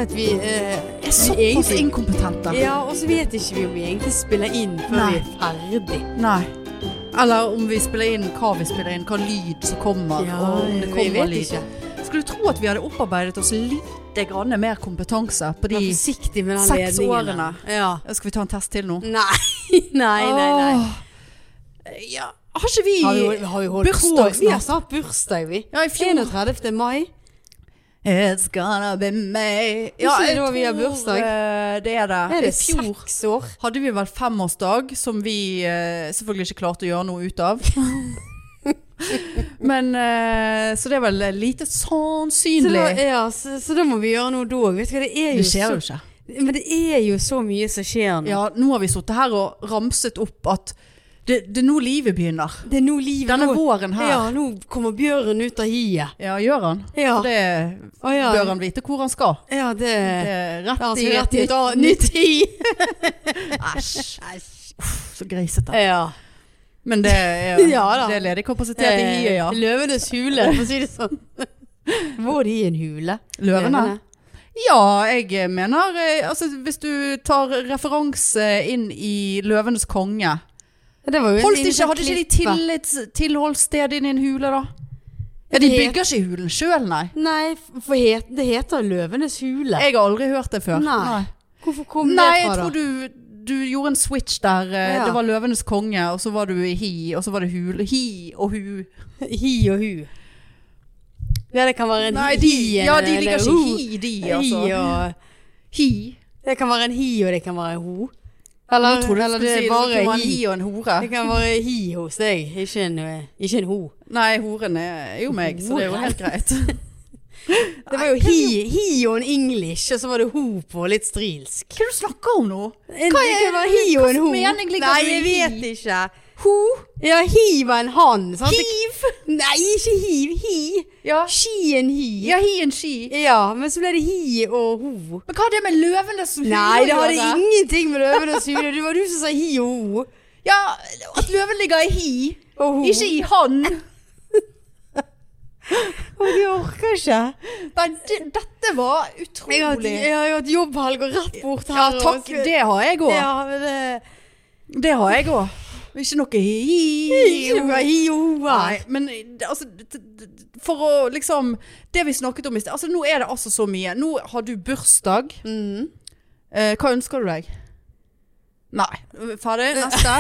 at vi er såpass inkompetente. Ja, og så vet ikke vi om vi egentlig spiller inn før vi er ferdig. Nei. Eller om vi spiller inn, hva vi spiller inn, hva lyd som kommer, og om det kommer lyd. Ikke. Skulle du tro at vi hadde opparbeidet oss litt grann mer kompetanse på de 6 årene? Ja. Skal vi ta en test til nå? Nei. Ja, har ikke vi har vi holdt bursdag? Vi har snart bursdag, vi. Ja, i 31. mai. It's gonna be May. Ja, er det da vi har bursdag? Det er det. Er det 6 år? Hadde vi vel 5-årsdag, som vi selvfølgelig ikke klarte å gjøre noe ut av. Men, så det er vel lite sannsynlig. Så da må vi gjøre noe da. Vet du hva, det skjer jo ikke. Men det er jo så mye som skjer nå. Ja, nå har vi sittet her og ramset opp at det er nå livet begynner. Det er nå livet. Denne våren her. Ja, nå kommer bjørnen ut av hiet. Ja, gjør han? Ja. For det bør han vite hvor han skal. Ja, det er rett i et nytt hi. Æsj. Så grisete. Ja. Men det er, det er ledig kapasitet i hiet, ja. Løvenes hule, for å si det sånn. Hvor er de i en hule? Løvene? Ja, jeg mener, altså hvis du tar referanse inn i Løvenes konge, hadde ikke de tilholdssted inn i en hule da? Ja, de bygger ikke i hulen selv, nei. Nei, for det heter Løvenes hule. Jeg har aldri hørt det før. Nei. Hvorfor kom det fra da? Nei, jeg tror du gjorde en switch der. Det var Løvenes konge, og så var du i hi, og så var det hule. Hi og hu. Hi og hu. Ja, det kan være en hi. Ja, de ligger ikke hi, de, altså. Hi og... Hi. Det kan være en hi, og det kan være en ho. Eller det er bare en hi og en hore. Det kan være hi hos deg, ikke en ho. Nei, horen er jo meg, så det er jo helt greit. Det var jo hi og en english, og så var det ho på litt strilsk. Hva er det du snakker om nå? Hva er hi og en ho? Nei, jeg vet ikke. Ho? Ja, hi var en han. Sant? Hiv? Nei, ikke hiv, hi. Ja. Ski en hi. Ja, hi en ski. Ja, men så ble det hi og ho. Men hva er det med Løvenes hule? Nei, det hadde ingenting med Løvenes hule. Det var du som sa hi og ho. Ja, at løven ligger i hi, ikke i han. Jeg orker ikke. Nei, dette var utrolig. Jeg har jo hatt jobbhelg og rett bort her. Ja, takk. Det har jeg også. Ja, men det har jeg også. Ikke noe hi. Ikke noe hi og ho. Nei, men altså, for å liksom, det vi snakket om i sted, altså nå er det altså så mye. Nå har du bursdag. Hva ønsker du deg? Nei, ferdig, neste.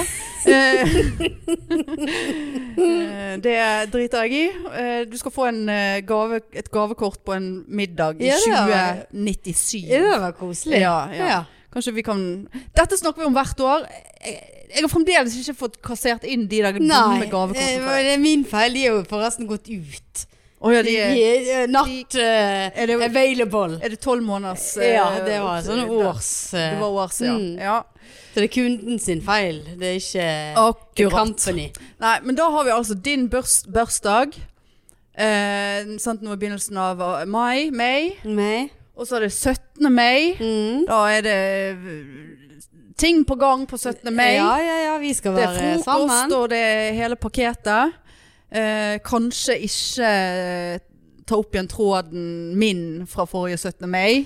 Det driter jeg i. Du skal få et gavekort på en middag i 2097. Ja, det var koselig. Ja. Kanskje vi kan... Dette snakker vi om hvert år. Jeg har fremdeles ikke fått kassert inn de der dumme gavekortene. Nei, det er min feil. De er jo forresten gått ut. Ja, de er not available. Er det 12 måneders... Ja, det var sånn års... Det var års, ja. Så det er kunden sin feil. Det er ikke company. Nei, men da har vi altså din bursdag. Sant, nå er begynnelsen av mai. Og så er det 17. mai. Da er det ting på gang på 17. mai. Ja, vi skal være sammen. Det er frokost, og det er hele pakketet. Kanskje ikke ta opp igjen tråden min fra forrige 17. mai.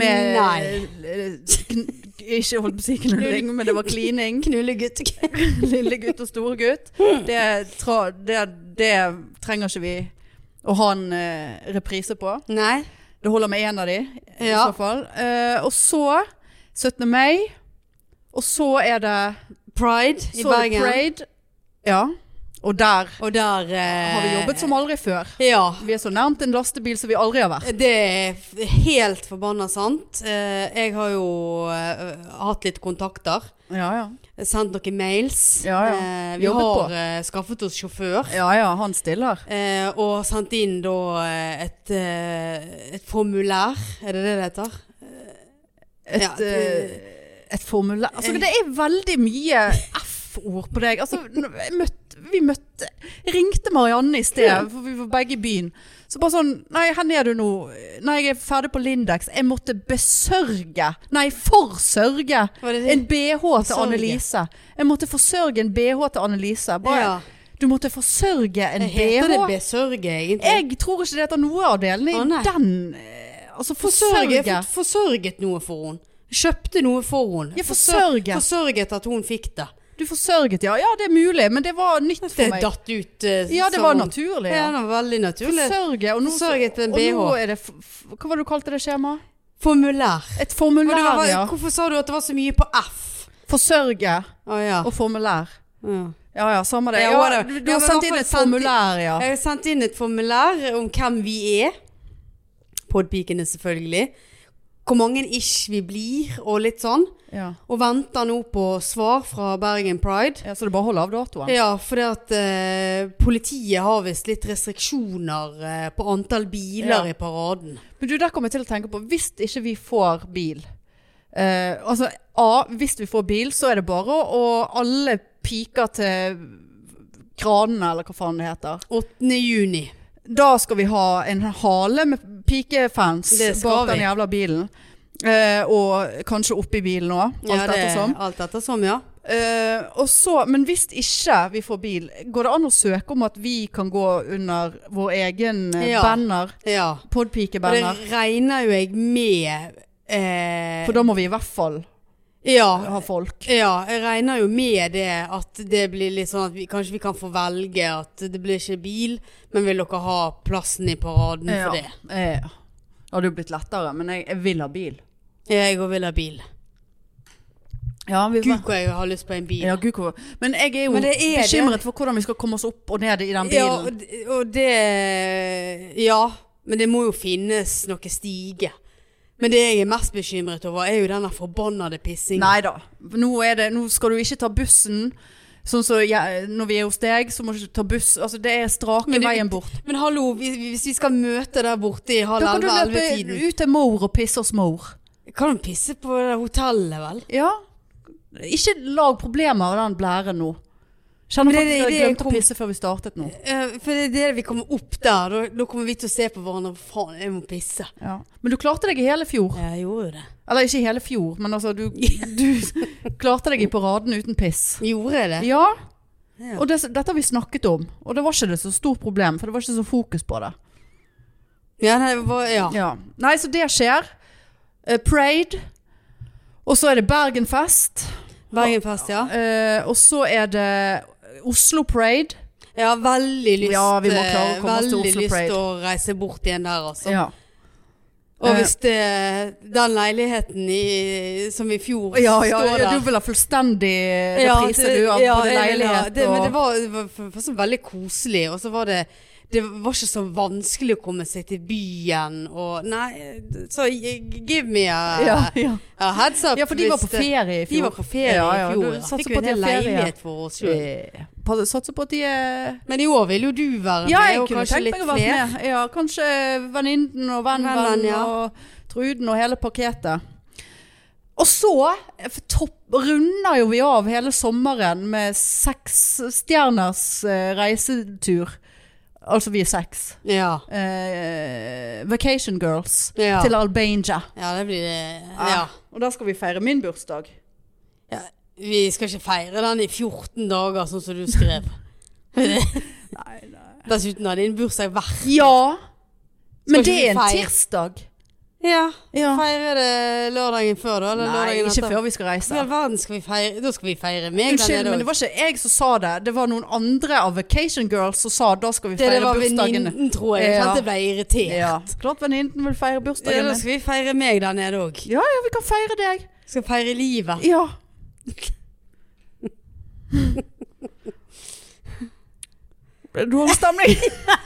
Ikke holdt på å si knulling, men det var klining. Knullegutt. Lille gutt og store gutt. Det trenger ikke vi å ha en reprise på. Nei. Det holder med en av de, i så fall. Og så 17. mai, og så er det Pride i Bergen. Pride. Ja. Og der har vi jobbet som aldri før. Ja. Vi er så nærmt en lastebil som vi aldri har vært. Det er helt forbannet sant. Jeg har jo hatt litt kontakter. Ja. Sendt noen mails. Ja. Vi har skaffet oss sjåfør. Ja, han stiller. Og sendt inn da et formulær. Er det heter? Et formulær. Altså, det er veldig mye F-ord på deg. Altså, jeg ringte Marianne i sted, for vi var begge i byen. Så bare sånn, nei, her er du nå. Nei, jeg er ferdig på Lindex. Jeg måtte forsørge en BH til Annelise. Jeg måtte forsørge en BH til Annelise. Du måtte forsørge en BH. Heter det besørge, egentlig? Jeg tror ikke det heter noe av delene i den Altså forsørge. Forsørget noe for hun. Kjøpte noe for hun. Ja, forsørge. Forsørget at hun fikk det. Du forsørget, ja. Ja, det er mulig, men det var nytt for meg. Det datt ut. Ja, det var naturlig. Ja, det var veldig naturlig. Forsørge. Og nå, forsørget en BH. Og nå er det, hva var det du kalte det skjema? Formulær. Et formulær, ja. Hvorfor sa du at det var så mye på F? Forsørge ja. og formulær. Ja, samme det. Ja, du har sendt inn et formulær, ja. Jeg har sendt inn et formulær om hvem vi er. Podpikene selvfølgelig. Hvor mange ish vi blir, og litt sånn. Ja. Og venter nå på svar fra Bergen Pride. Ja, så det bare holder av datoen. Ja, fordi at politiet har vist litt restriksjoner på antall biler i paraden. Men du, der kommer jeg til å tenke på, hvis ikke vi får bil, hvis vi får bil, så er det bare å alle piker til Kranene, eller hva faen det heter. 8. juni. Da skal vi ha en hale med pikefans bak den jævla bilen. Og kanskje opp i bilen også, alt ettersom, ja. Og så, men hvis ikke vi får bil, går det an å søke om at vi kan gå under vår egen banner? Ja. Podpikebanner. Det regner jo jeg med. For da må vi i hvert fall ha folk. Ja, jeg regner jo med det at det blir litt sånn at kanskje vi kan få velge at det blir ikke bil, men vil dere ha plassen i paraden for det? Ja. Det hadde jo blitt lettere, men jeg vil ha bil. Jeg også vil ha bil. Ja, Gud, hvor jeg har lyst på en bil. Ja, Gud, men jeg er jo bekymret for hvordan vi skal komme oss opp og ned i den bilen. Ja, og det... Ja, men det må jo finnes noe stige. Men det jeg er mest bekymret over er jo denne forbannede pissingen. Neida, nå skal du ikke ta bussen. Sånn så når vi er hos deg, så må du ikke ta buss. Altså det er strake veien bort. Men hallo, hvis vi skal møte der borte i 10:30-11-tiden. Da kan du løpe ut til mor og pisse hos mor. Kan du pisse på det hotellet, vel? Ja. Ikke lag problemer av den blæren nå. Kjenner faktisk at jeg glemte å pisse før vi startet nå. For det er det vi kommer opp der. Da kommer vi til å se på hverandre. Faen, jeg må pisse. Ja. Men du klarte deg i hele fjor. Ja, jeg gjorde det. Eller ikke i hele fjor, men altså du klarte deg i paraden uten piss. Gjorde jeg det? Ja. Og dette har vi snakket om. Og det var ikke det så stort problem, for det var ikke så fokus på det. Ja, det var, ja. Nei, så det skjer. Parade. Og så er det Bergenfest. Bergenfest, ja. Og så er det Oslo Parade. Ja, veldig lyst. Ja, vi må klare å komme oss til Oslo Parade. Veldig lyst til å reise bort igjen der, altså. Ja. Og hvis den leiligheten som i fjor står der. Du vil ha fullstendig reprise på leilighet. Men det var så veldig koselig, og så var det var ikke så vanskelig å komme seg til byen og så give me a heads up. Ja, for de var på ferie i fjor. De var på ferie i fjor. Fikk jo en leilighet for oss selv. Satser på at de Men i år vil jo du være med. Ja, jeg kunne tenkt meg å være med. Ja, kanskje venninnen og vennen og Truden og hele pakketet. Og så runder jo vi av hele sommeren med 6 stjerners reisetur. Altså vi er 6. Ja. Vacation Girls til Albania. Ja, det blir det. Ja. Og da skal vi feire min bursdag. Ja, vi skal ikke feire den i 14 dager, sånn som du skrev. Nei. Dessuten har din bursdag vært. Ja, men det er en tirsdag. Ja. Feire det lørdagen før da? Eller nei, ikke før vi skal reise. Hva verden skal vi feire? Da skal vi feire meg. Unnskyld, men det var ikke jeg som sa det. Det var noen andre av Vacation Girls som sa da skal vi feire bursdagen. Det var venninnen, tror jeg. Jeg kjente ble irritert. Ja, klart venninnen vil feire bursdagen. Ja, da skal vi feire meg der nede også. Ja, vi kan feire deg. Skal feire livet. Ja. Du har stemning.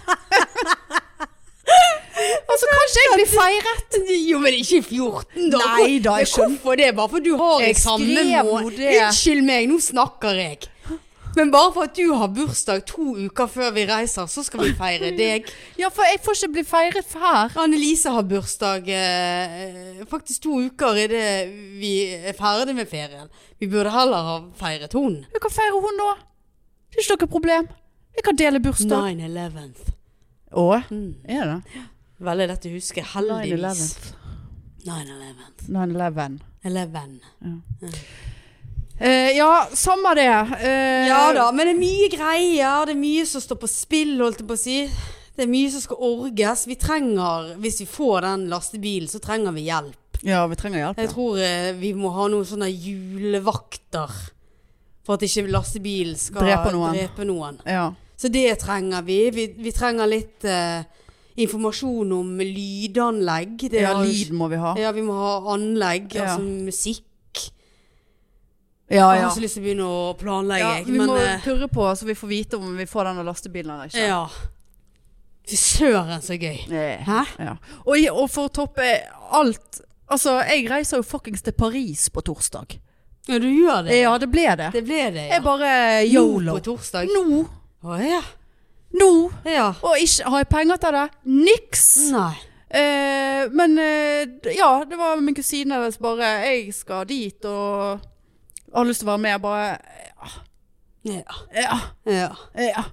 Altså, kanskje jeg blir feiret. Jo, men ikke i 14 da. Nei da, jeg skjønner. Hvorfor det? Bare for du har jeg samme mål. Unnskyld meg, nå snakker jeg. Men bare for at du har bursdag 2 uker før vi reiser, så skal vi feire deg. Ja, for jeg får ikke bli feiret her. Annelise har bursdag faktisk 2 uker i det vi er ferdig med ferien. Vi burde heller ha feiret hun. Hva kan feire hun da? Det er ikke noe problem. Jeg kan dele bursdag. 9/11. Er det det? Veldig lett å huske, heldigvis. 9/11. 11. Ja, samme det. Ja da, men det er mye greier. Det er mye som står på spill, holdt jeg på å si. Det mye som skal orges. Vi trenger, hvis vi får den lastebilen, så trenger vi hjelp. Ja, vi trenger hjelp. Jeg tror vi må ha noen sånne julevakter for at ikke lastebilen skal drepe noen. Ja. Så det trenger vi. Vi trenger litt informasjon om lydanlegg. Lyd må vi ha. Ja, vi må ha anlegg, altså musikk. Ja. Jeg har så lyst til å begynne å planlegge. Ja, vi må purre på så vi får vite om vi får denne lastebilen eller ikke. Ja. Fy søren så gøy. Hæ? Ja. Og for å toppe alt, altså jeg reiser jo fuckings til Paris på torsdag. Ja, du gjør det? Ja, det ble det. Det ble det, ja. Jeg bare YOLO. Nå på torsdag? Nå. Ja. Nå. Ja. Og ikke har jeg penger til det. Niks. Nei. Men ja, det var min kusine som bare, jeg skal dit og har lyst til å være med, bare Ja.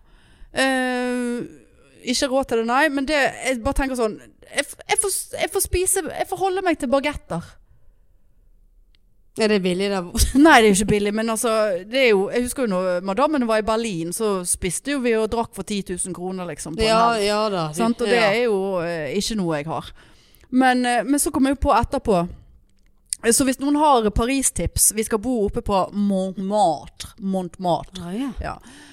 Ikke råd til det, nei, men det, jeg bare tenker sånn, jeg får spise, jeg får holde meg til bagetter. Er det billig der borte? Nei, det er jo ikke billig, men altså, det er jo, jeg husker jo når madammen var i Berlin, så spiste jo vi og drakk for 10 000 kroner liksom på en helg. Ja da. Sant? Og det er jo ikke noe jeg har. Men så kom jeg jo på etterpå, så hvis noen har Paris-tips, vi skal bo oppe på Montmartre. Ja.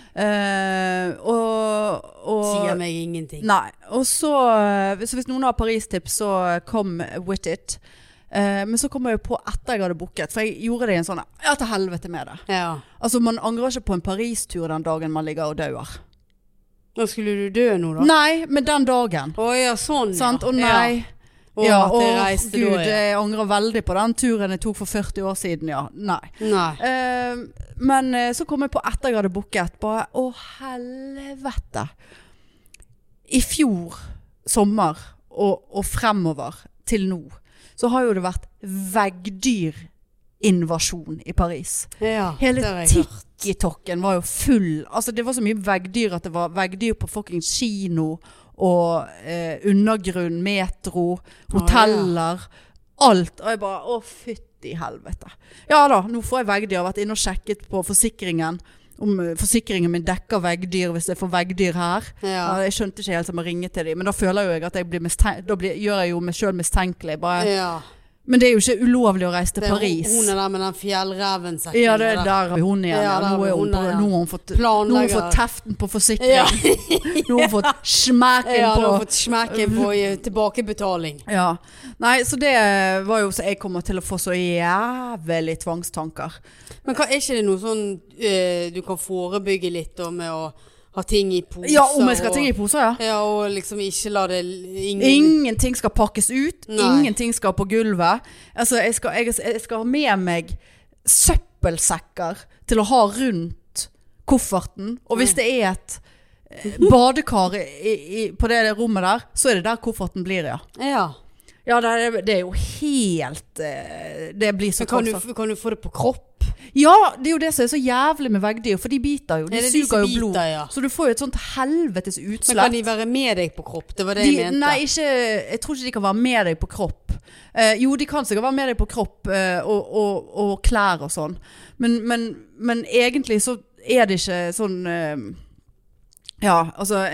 Og sier meg ingenting. Nei. Og så hvis noen har Paris-tips, så kom with it. Men så kom jeg jo på etter jeg hadde booket, for jeg gjorde det i en sånn, ja, til helvete med det. Ja. Altså, man angrer ikke på en Paris-tur den dagen man ligger og dør. Nå skulle du dø nå da? Nei, men den dagen. Ja, sånn, sant? Og nei. Ja. Og Gud, jeg angrer veldig på den turen jeg tok for 40 år siden, ja. Nei. Men så kom jeg på etter jeg hadde booket, bare, helvete. I fjor sommer og fremover til nå, så har jo det vært veggdyrinvasjon i Paris. Ja, hele TikToken var jo full. Altså det var så mye veggdyr at det var veggdyr på fucking kino og undergrunn, metro, hoteller, alt. Og jeg bare, fytti helvete. Ja da, nå får jeg veggdyr. Jeg har vært inne og sjekket på forsikringen, om forsikringen min dekker veggdyr hvis jeg får veggdyr her. Ja. Jeg skjønte ikke helt som å ringe til dem, men da føler jo jeg at jeg blir gjør jeg jo meg selv mistenkelig. Bare, men det er jo ikke ulovlig å reise til Paris. Hun er der med den fjellreven. Ja, det er der hun igjen. Ja, nå har hun fått teften på forsikring. Ja. Nå har hun fått smekken på. Ja, hun har fått smekken på tilbakebetaling. Ja. Nei, så det var jo så jeg kommer til å få så jævlig tvangstanker. Men er ikke det noe sånn du kan forebygge litt med å ha ting i poser? Ja, om jeg skal ha ting i poser, ja. Ja, og liksom ikke la det... Ingenting skal pakkes ut. Nei. Ingenting skal på gulvet. Altså, jeg skal ha med meg søppelsekker til å ha rundt kofferten. Og hvis det er et badekar på det rommet der, så er det der kofferten blir, ja. Ja, det er jo helt... Det blir så tvangstanker. Kan du få det på kropp? Ja, det er jo det som er så jævlig med veggdyr, for de biter jo, de suger jo blod, så du får jo et sånt helvetes utslett. Men kan de være med deg på kropp? Det var det jeg mente. Nei, jeg tror ikke de kan være med deg på kropp. Jo, de kan sikkert være med deg på kropp og klær og sånn, men egentlig så er det ikke sånn, ja, altså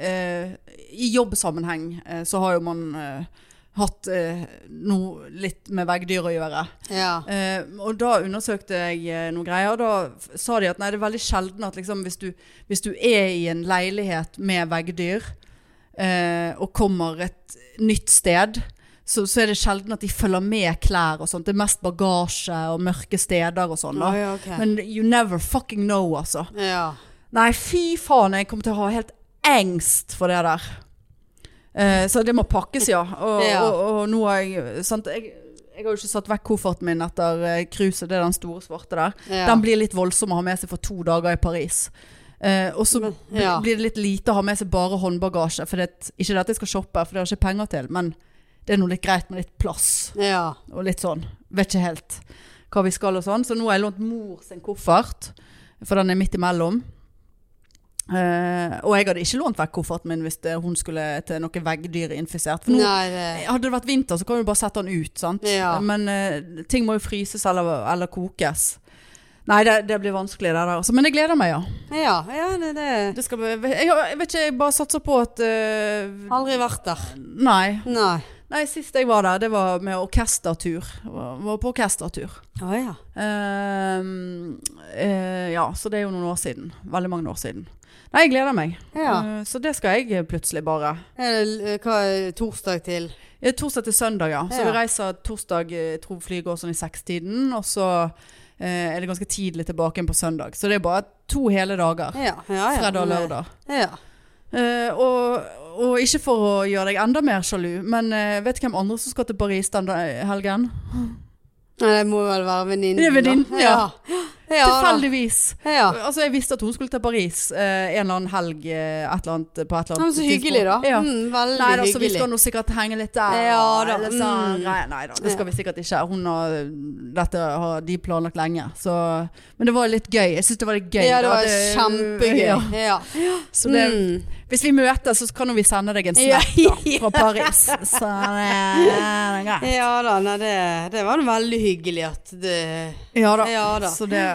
i jobbsammenheng så har jo man... hatt noe litt med veggdyr å gjøre. Ja. Og da undersøkte jeg noen greier, og da sa de at nei, det er veldig sjelden at liksom, hvis du er i en leilighet med veggdyr og kommer et nytt sted, så er det sjelden at de følger med klær og sånt. Det er mest bagasje og mørke steder og sånn. Okay. Men you never fucking know, altså. Ja. Nei, fy faen, jeg kommer til å ha helt engst for det der. Så det må pakkes, ja. Og nå har jeg, sant, jeg har jo ikke satt vekk kofferten min etter cruiset, det er den store svarte der. Ja. Den blir litt voldsom å ha med seg for 2 dager i Paris. Og så blir det litt lite å ha med seg bare håndbagasje, for ikke det at jeg skal shoppe, for det har jeg ikke penger til, men det er noe litt greit med litt plass. Ja. Og litt sånn, vet ikke helt hva vi skal og sånn. Så nå har jeg lånt mor sin koffert, for den er midt imellom. Og jeg hadde ikke lånt vekk kofferten min hvis hun skulle til noen veggdyr infisert. For nå, hadde det vært vinter, så kan du bare sette den ut, sant? Ja. Men ting må jo fryses eller kokes. Nei, det blir vanskelig det der også. Men jeg gleder meg, ja. Ja, Det skal bli, jeg vet ikke, jeg bare satser på at... Aldri vært der. Nei, sist jeg var der, det var med orkestertur. Var på orkestertur. Ja. Ja, så det er jo noen år siden. Veldig mange år siden. Nei, jeg gleder meg. Så det skal jeg plutselig bare. Hva er torsdag til? Torsdag til søndag, ja. Så vi reiser torsdag, jeg tror flyet går sånn i 6-tiden, og så er det ganske tidlig tilbake på søndag. Så det er bare 2 hele dager. Fredag og lørdag. Og ikke for å gjøre deg enda mer sjalu, men vet du hvem andre som skal til Paris den helgen? Det må vel være venninnen. Det er venninnen, ja. Tilfeldigvis. Altså, jeg visste at hun skulle til Paris en eller annen helg, på et eller annet tidspunkt. Så hyggelig da. Veldig hyggelig. Så vi skal nå sikkert henge litt der. Nei da, det skal vi sikkert ikke. Dette har de planlagt lenge. Så, men det var litt gøy. Jeg synes det var litt gøy. Ja, det var kjempegøy. Så det, hvis vi møter, så kan vi sende deg en snap fra Paris. Så det er greit. Ja da, det var veldig hyggelig at det... Ja da. Så det...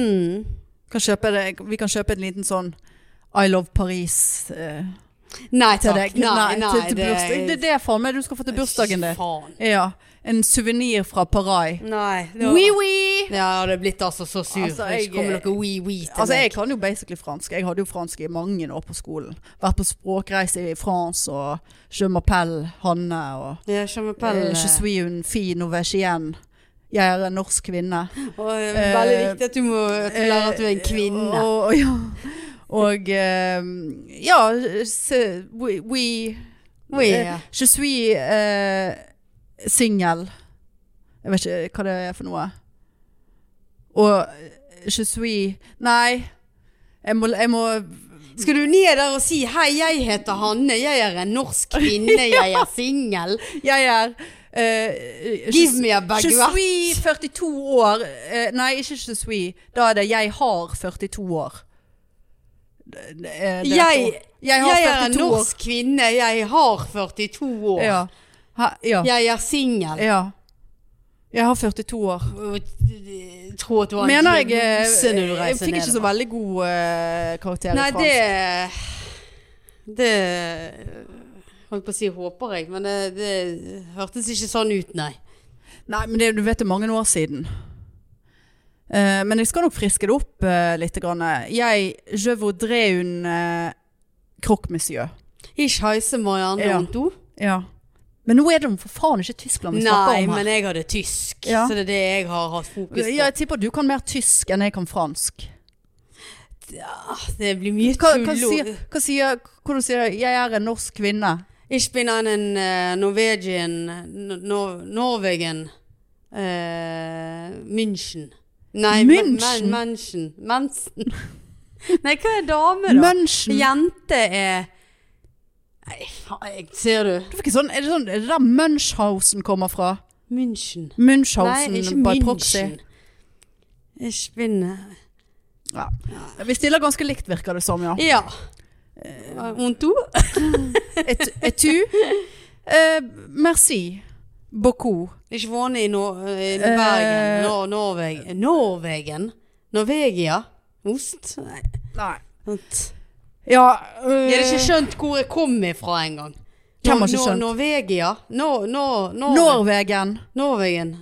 vi kan kjøpe en liten sånn I love Paris nei til takk. deg. Nei, det er for meg du skal få til bursdagen din. Ja, en souvenir fra Paris. Nei. Oui. Ja, det er blitt altså så sur. Jeg kommer noe oui til altså, jeg kan jo basically fransk. Jeg hadde jo fransk i mange år på skolen. Vært på språkreise i France og je m'appelle Hanne og je m'appelle je suis une fille norvégienne. Jeg er en norsk kvinne. Veldig viktig at du må lære at du er en kvinne. Og je suis single. Jeg vet ikke hva det er for noe. Og je suis... Nei, jeg må... Skal du ned der og si, hei, jeg heter Hanne, jeg er en norsk kvinne, jeg er single. Jeg er... Give me a baguette. Je suis 42 år. Nei, ikke je suis. Da er det jeg har 42 år. Jeg er en norsk kvinne, jeg har 42 år. Ja. Jeg er single. Ja. Jeg har 42 år. Jeg tror at du har mener jeg fikk ikke så veldig god karakter i fransk. Nei, det holdt på å si håper jeg, men det hørtes ikke sånn ut, nei. Nei, men du vet det er mange år siden. Men jeg skal nok friske det opp litt grann. Je voudrais une croque monsieur. Ich heiße Marianne und du? Ja. Men nå er det for faen ikke Tyskland vi snakker om her. Nei, men jeg hadde tysk, så det er det jeg har hatt fokus på. Jeg tipper du kan mer tysk enn jeg kan fransk. Ja, det blir mye tull. Hva du sier? Jeg er en norsk kvinne. Ich bin einen Norwegian München. Nei, München. Nei, hva er dame da? München. Jente er... Nei, ser du? Er det der Munchhausen kommer fra? München. Munchhausen. Nei, ikke München. Ich bin... Ja. Vi stiller ganske likt, virker det som, ja. Ja. Und du? Et tu? Merci. Beaucoup. Ikke våne i Bergen. Norvegia? Ost? Nei. Ja, jeg hadde ikke skjønt hvor jeg kom ifra en gang. Hvem har ikke skjønt? Norvegia? Norwegen.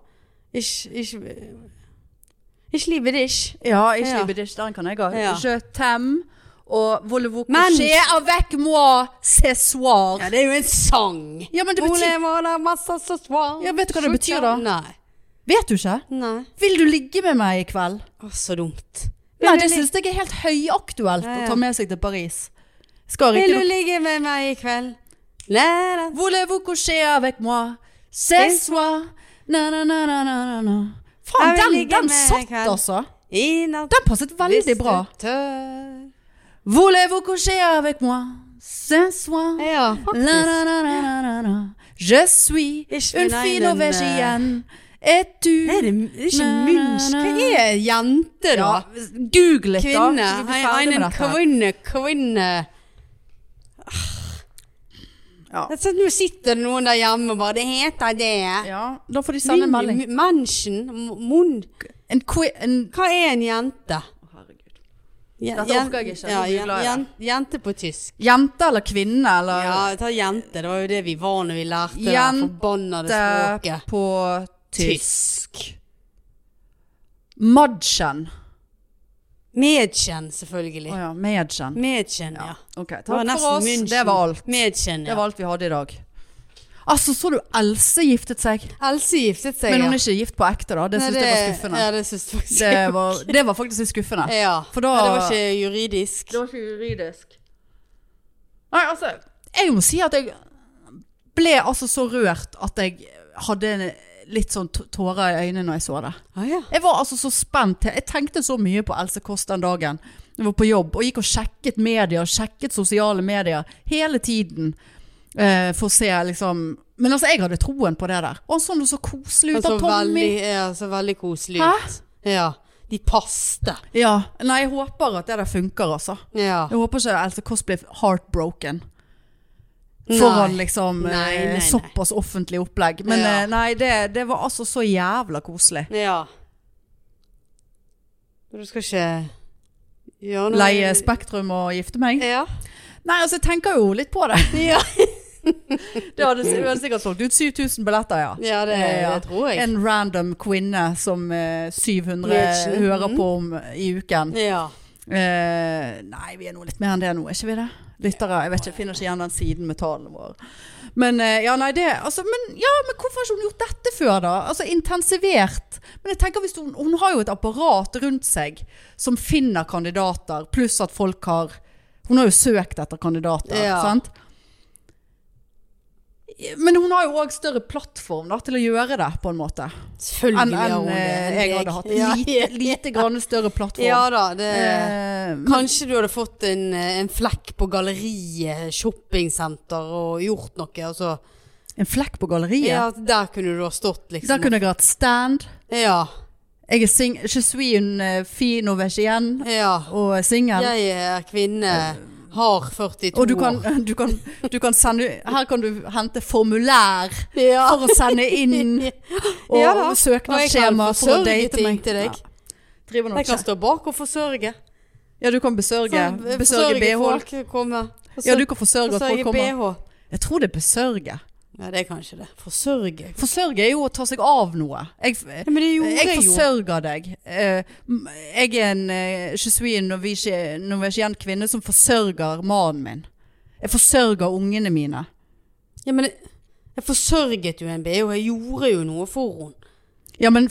Ich liebe dich. Ja, ich liebe dich. Den kan jeg ha. Je t'aime og voulez-vous coucher avec moi ce soir. Ja, det er jo en sang. Ja, men det betyr... Ja, vet du hva det betyr da? Nei. Vet du ikke? Nei. Vil du ligge med meg i kveld? Så dumt. Nei, det synes jeg er helt høyaktuelt å ta med seg til Paris. Vil du ligge med meg i kveld? Voulez-vous coucher avec moi ce soir? Na-na-na-na-na-na. Faen, den satt altså. Den passet veldig bra. Voulez-vous coucher avec moi ce soir? Ja, faktisk. Je suis une fille norvégienne. Et du? Er det ikke Munch? Hva er jente da? Google litt da. Kvinne. Så nå sitter noen der hjemme og bare, det heter det. Ja, da får de sende en melding. Menschen, Hva er en jente? Herregud. Dette orker jeg ikke. Jente på tysk. Jente eller kvinne? Eller? Ja, ta jente. Det var jo det vi var når vi lærte det forbannede språket. Jente på tysk. Madchen. Medkjenn, selvfølgelig. Åja, medkjenn. Medkjenn, ja. Ok, takk for oss. Det var alt. Medkjenn, ja. Det var alt vi hadde i dag. Altså, så du Else giftet seg? Else giftet seg, men hun er ikke gift på ekte da, det synes jeg var skuffende. Ja, det synes jeg faktisk det var faktisk litt skuffende. Ja, for da, det var ikke juridisk. Det var ikke juridisk. Nei, altså, jeg må si at jeg ble altså så rørt at jeg hadde litt sånn tårer i øynene når jeg så det. Ja. Jeg var altså så spent. Jeg tenkte så mye på Else Kåss den dagen. Jeg var på jobb og gikk og sjekket medier, sjekket sosiale medier hele tiden. For å se liksom. Men altså jeg hadde troen på det der. Og sånn så koselig ut av Tommy. Så veldig koselig ut. Ja, de paste. Ja, nei jeg håper at det der funker altså. Ja. Jeg håper ikke Else Kåss ble heartbroken. Foran liksom nei. såpass offentlig opplegg. Men nei, det var altså så jævla koselig. Ja. Du skal ikke gjøre noe... Leie Spektrum og gifte meg? Ja. Nei, altså jeg tenker jo litt på det. Ja. Det hadde sikkert solgt ut 7000 billetter, ja. Ja, det tror jeg. En random kvinne som 700 hører på om i uken. Ja. Nei, vi er noe litt mer enn det nå, er ikke vi det? Lyttere, jeg vet ikke, jeg finner ikke igjen den siden med tallene våre. Men ja, nei det, altså, men hvorfor har ikke hun gjort dette før da? Altså intensivert. Men jeg tenker hvis hun har jo et apparat rundt seg som finner kandidater, pluss at folk hun har jo søkt etter kandidater, sant? Men hun har jo også større plattform da, til å gjøre det på en måte. Selvfølgelig enn jeg hadde hatt. Lite grann større plattform. Ja da, kanskje du hadde fått en flekk på galleriet, shoppingsenter og gjort noe. Altså. En flekk på galleriet? Ja, der kunne du ha stått liksom. Der kunne jeg hatt stand. Ja. Jeg er je suis une fille norvégienne og single. Jeg er kvinne. Har 42 og du kan sende, her kan du hente formulær for å sende inn og søknadsskjema for å date meg til deg. Jeg kan stå bak og forsørge. Ja, du kan besørge BH. Folk komme. Ja, du kan forsørge at folk kommer. BH. Jeg tror det er besørge. Ja, det er kanskje det. Forsørge. Forsørge er jo å ta seg av noe. Jeg forsørger deg. Jeg er en je suis en norvégienne kvinne som forsørger mannen min. Jeg forsørger ungene mine. Ja, men jeg forsørget jo en BH. Jeg gjorde jo noe for henne. Ja, men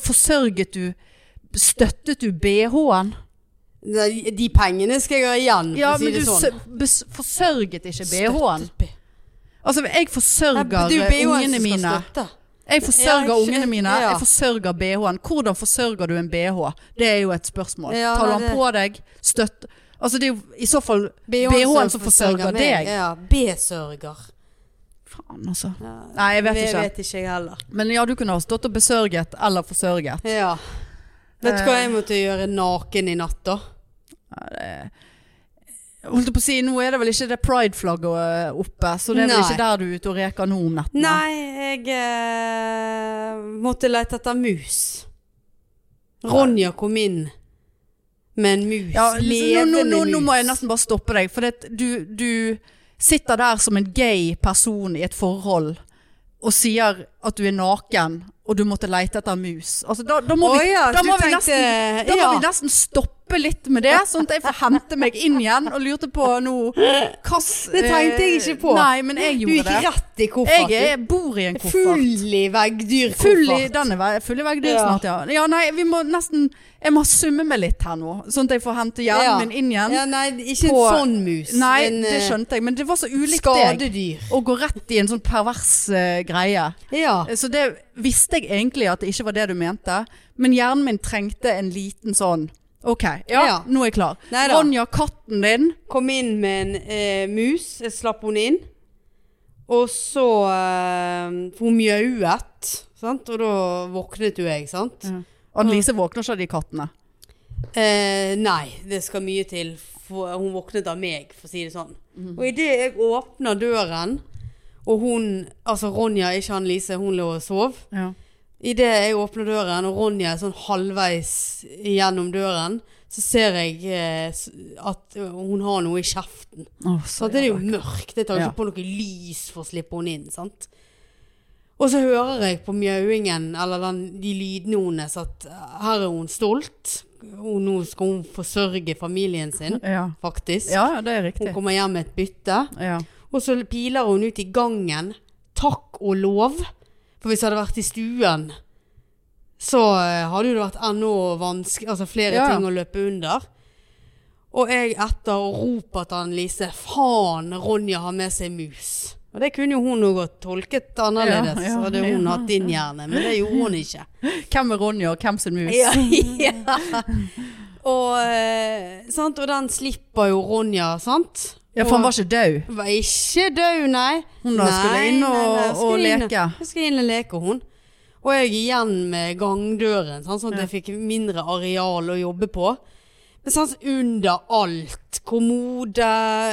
støttet du BH-en? De pengene skal jeg ha igjen, for å si det sånn. Ja, men du forsørget ikke BH-en. Altså, jeg forsørger ungene mine. Jeg forsørger ungene mine. Jeg forsørger BH-en. Hvordan forsørger du en BH? Det er jo et spørsmål. Tar han på deg? Støtt? Altså, det er jo i så fall BH-en som forsørger deg. Ja, besørger. Faen, altså. Nei, jeg vet ikke. Det vet ikke jeg heller. Men ja, du kunne ha stått og besørget eller forsørget. Ja. Vet du hva jeg måtte gjøre naken i natt da? Ja, det holdt på å si, nå er det vel ikke det Pride-flagget oppe, så det er vel ikke der du er ute og reker nå om nettene. Nei, jeg måtte lete etter mus. Ronja kom inn med en mus, levende mus. Nå må jeg nesten bare stoppe deg, for du sitter der som en gay person i et forhold, og sier at du er naken, og du måtte lete etter mus. Altså, da må vi nesten stoppe litt med det, sånn at jeg får hente meg inn igjen og lurte på noe. Det tenkte jeg ikke på. Nei, men jeg gjorde det. Du gikk rett i koffert. Jeg bor i en koffert. Full i veggdyrkoffert. Den er full i veggdyr snart, ja. Ja, nei, jeg må summe meg litt her nå, sånn at jeg får hente hjernen min inn igjen. Ja, nei, ikke en sånn mus. Nei, det skjønte jeg, men det var så ulikt skadedyr. Å gå rett i en sånn pervers greie. Ja. Så det visste jeg egentlig at det ikke var det du mente, men hjernen min trengte en liten sånn ok, nå er jeg klar. Neida. Ronja, katten din kom inn med en mus. Jeg slapp hun inn. Og så hun mjauet, sant? Og da våknet jo jeg, sant? Ja. Annelise våkner ikke av de kattene? Nei, det skal mye til. Hun våknet av meg, for å si det sånn. Og i det jeg åpner døren, og hun, altså Ronja, ikke Annelise, hun lå og sov i det jeg åpner døren, og Ronja er sånn halvveis gjennom døren, så ser jeg at hun har noe i kjeften. Så det er jo mørkt. Jeg tar ikke på noe lys for å slippe hun inn, sant? Og så hører jeg på mjauingen, eller de lydene hennes, at her er hun stolt. Og nå skal hun forsørge familien sin, faktisk. Ja, det er riktig. Hun kommer hjem med et bytte. Ja. Og så piler hun ut i gangen. Takk og lov. For hvis jeg hadde vært i stuen, så hadde det vært enda vanskelig, altså flere ting å løpe under. Og jeg etter å rope til Annelise, faen, Ronja har med seg mus. Og det kunne jo hun jo godt tolket annerledes, så hadde hun hatt din hjerne, men det gjorde hun ikke. Hvem er Ronja, og hvem sin mus? Ja. Og, sant, og den slipper jo Ronja, sant? Ja, for han var ikke død. Var ikke død, nei. Hun skulle inn og leke. Jeg skulle inn og leke, hun. Og jeg igjen med gangdøren, sånn at jeg fikk mindre areal å jobbe på. Men sånn under alt, kommode,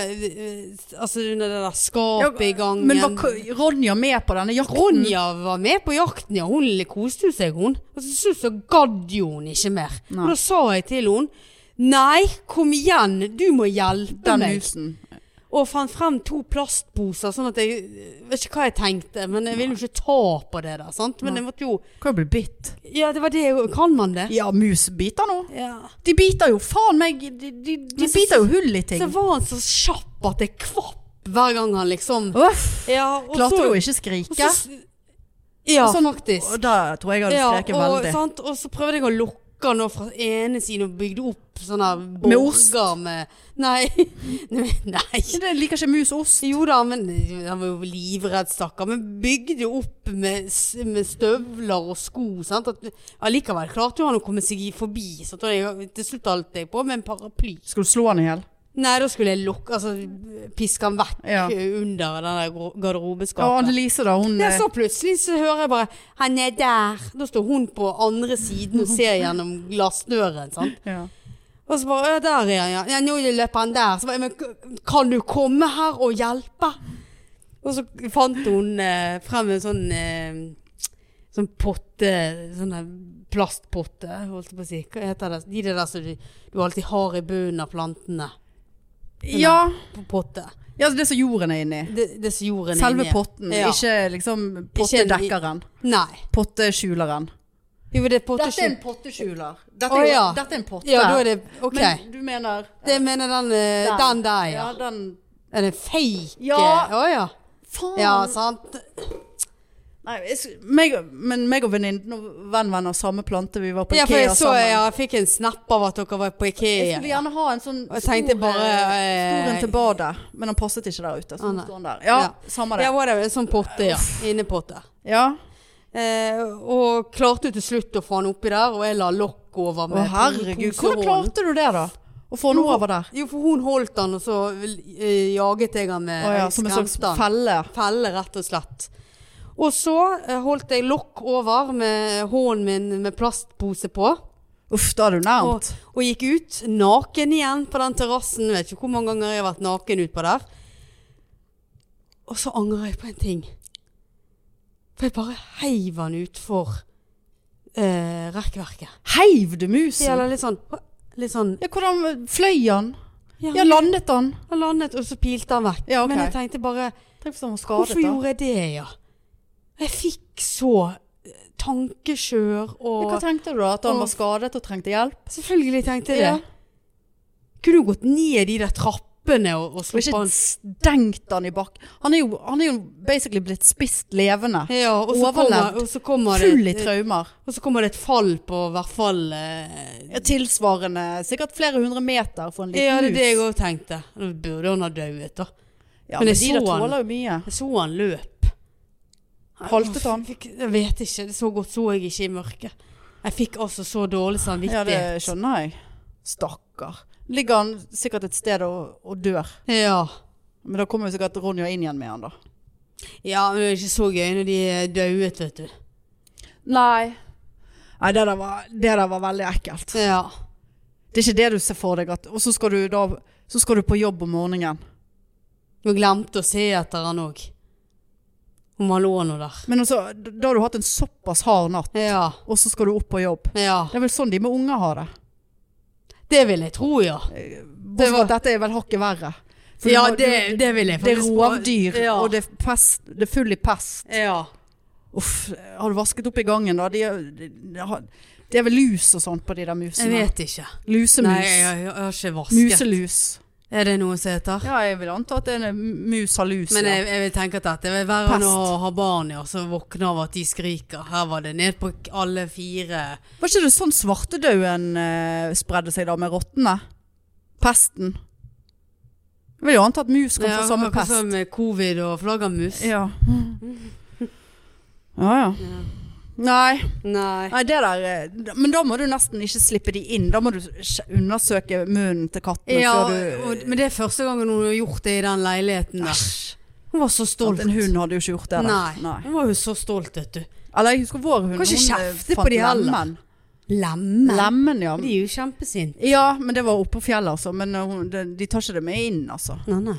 altså under det der skapet i gangen. Men var Ronja med på denne jakten? Ronja var med på jakten, ja. Hun koste jo seg, hun. Og så gadd jo hun ikke mer. Nei. Og da sa jeg til hun, nei, kom igjen, du må hjelpe meg. Musen. Og fant frem 2 plastposer, sånn at jeg vet ikke hva jeg tenkte, men jeg ville jo ikke ta på det der, sant? Men det måtte jo... Kan jo bli bitt. Ja, det var det, kan man det? Ja, mus biter nå. Ja. De biter jo, faen meg, de biter jo hull i ting. Så var han så kjapp at det kvapp hver gang han liksom... Uff, ja, klarte du ikke skrike? Ja, faktisk. Og da tror jeg hadde skreket veldig. Sant? Og så prøvde jeg å lukke nå fra ene siden og bygde opp sånne borger med nei. Det liker ikke mus ost. Jo da, men han var jo livredd stakker. Men bygde opp med støvler og sko, sant? Allikevel klarte jo han å komme seg forbi. Så jeg til slutt holdt jeg på med en paraply. Skal du slå han i hjel? Nei, da skulle jeg piske han vekk under den der garderobeskapet. Ja, Annelise da, hun... Ja, så plutselig så hører jeg bare, han er der. Da står hun på andre siden og ser gjennom glassdøren, sant? Ja. Og så bare, der er han, ja. Nå løper han der. Så bare, men kan du komme her og hjelpe? Og så fant hun frem en sånn potte, sånn plastpotte, holdt jeg på å si. Hva heter det? De der som du alltid har i bunnen av plantene. Ja. Potte. Ja, det som jorden er inni. Det som jorden er inni. Selve potten, ikke liksom pottedekkeren. Nei. Potteskjuleren. Jo, det er dette er en potteskjuler. Dette er en potte. Ja, da er det, ok. Men du mener... Det mener den der, ja. Ja, den... Er det fake? Ja. Ja. Faen. Ja, sant. Nei, meg og venn av samme plante, vi var på Ikea for sammen. Jeg fikk en snap av at dere var på Ikea. Jeg skulle gjerne ha en sånn storen til badet, men han passet ikke der ute. Så står han der. Ja, samme det. Ja, var det en sånn potte, ja. Innepotte. Ja. Og klarte til slutt å få han oppi der, og jeg la lokk over med herregud, hvordan klarte du det da? Å få han over der? Jo, for hun holdt han, og så jaget jeg han med som en slags felle. Felle, rett og slett. Og så holdt jeg lokk over med hånden min med plastpose på. Uff, da er du nærmt. Og gikk ut, naken igjen på den terrassen. Jeg vet ikke hvor mange ganger jeg har vært naken ut på der. Og så angrer jeg på en ting. For jeg bare heiv han ut for rekkverket. Heiv du musen? Ja, litt sånn. Ja, hvordan fløy han? Ja, landet han? Han landet, og så pilte han vekk. Ja, okay. Men jeg tenkte bare, hvorfor gjorde jeg det, ja? Jeg fikk så tankekjør og... Hva tenkte du da? At han var skadet og trengte hjelp? Selvfølgelig tenkte jeg det. Kunne du gått ned de der trappene og sluppet han? Ikke stengt han i bak. Han er jo basically blitt spist levende. Ja, og så kommer full i traumer. Og så kommer det et fall på hvert fall... tilsvarende, sikkert flere 100 meter for en liten mus. Ja, det er det jeg også tenkte. Nå burde han ha døvet da. Ja, men de der tåler jo mye. Jeg så han løp. Haltet han? Jeg vet ikke, så godt så jeg ikke i mørket. Jeg fikk også så dårlig samvittighet. Ja, det skjønner jeg. Stakkar. Ligger han sikkert et sted og dør. Ja. Men da kommer jo sikkert Ronja inn igjen med han da. Ja, men det er ikke så gøy når de er dødet, vet du. Nei, det der var veldig ekkelt. Ja. Det er ikke det du ser for deg at... Og så skal du på jobb om morgenen. Du glemte å se etter han også. Om han lå noe der. Men også, da har du hatt en såpass hard natt, og så skal du opp på jobb. Ja. Det er vel sånn de med unger har det. Det vil jeg tro, ja. Dette er vel hakket verre. For ja, det vil jeg faktisk. Det er rovdyr, og det er full i pest. Ja. Uff, har du vasket opp i gangen da? Det er vel lus og sånt på de der musene? Jeg vet ikke. Lusemus. Nei, jeg har ikke vasket. Muselus. Er det noe som heter? Ja, jeg vil anta at en mus har lus. Men jeg vil tenke at det vil være enn å ha barn i, og så våkne av at de skriker. Her var det ned på alle 4. Var ikke det sånn svartedauden spredde seg da med rottene? Pesten. Jeg vil jo anta at mus kan få samme pest. Ja, med covid og flaggermus. Ja. Ja. Nei, det der. Men da må du nesten ikke slippe de inn. Da må du undersøke munnen til kattene. Ja, før men det er første gangen hun har gjort det i den leiligheten der. Hun var så stolt. En hund hadde jo ikke gjort det der. Nei, hun var jo så stolt, vet du. Eller jeg husker vår hund. Kan ikke kjefte på de heller. Lemmen, ja. De er jo kjempesint. Ja, men det var oppe på fjellet altså. Men de tar ikke det med inn altså. Nei.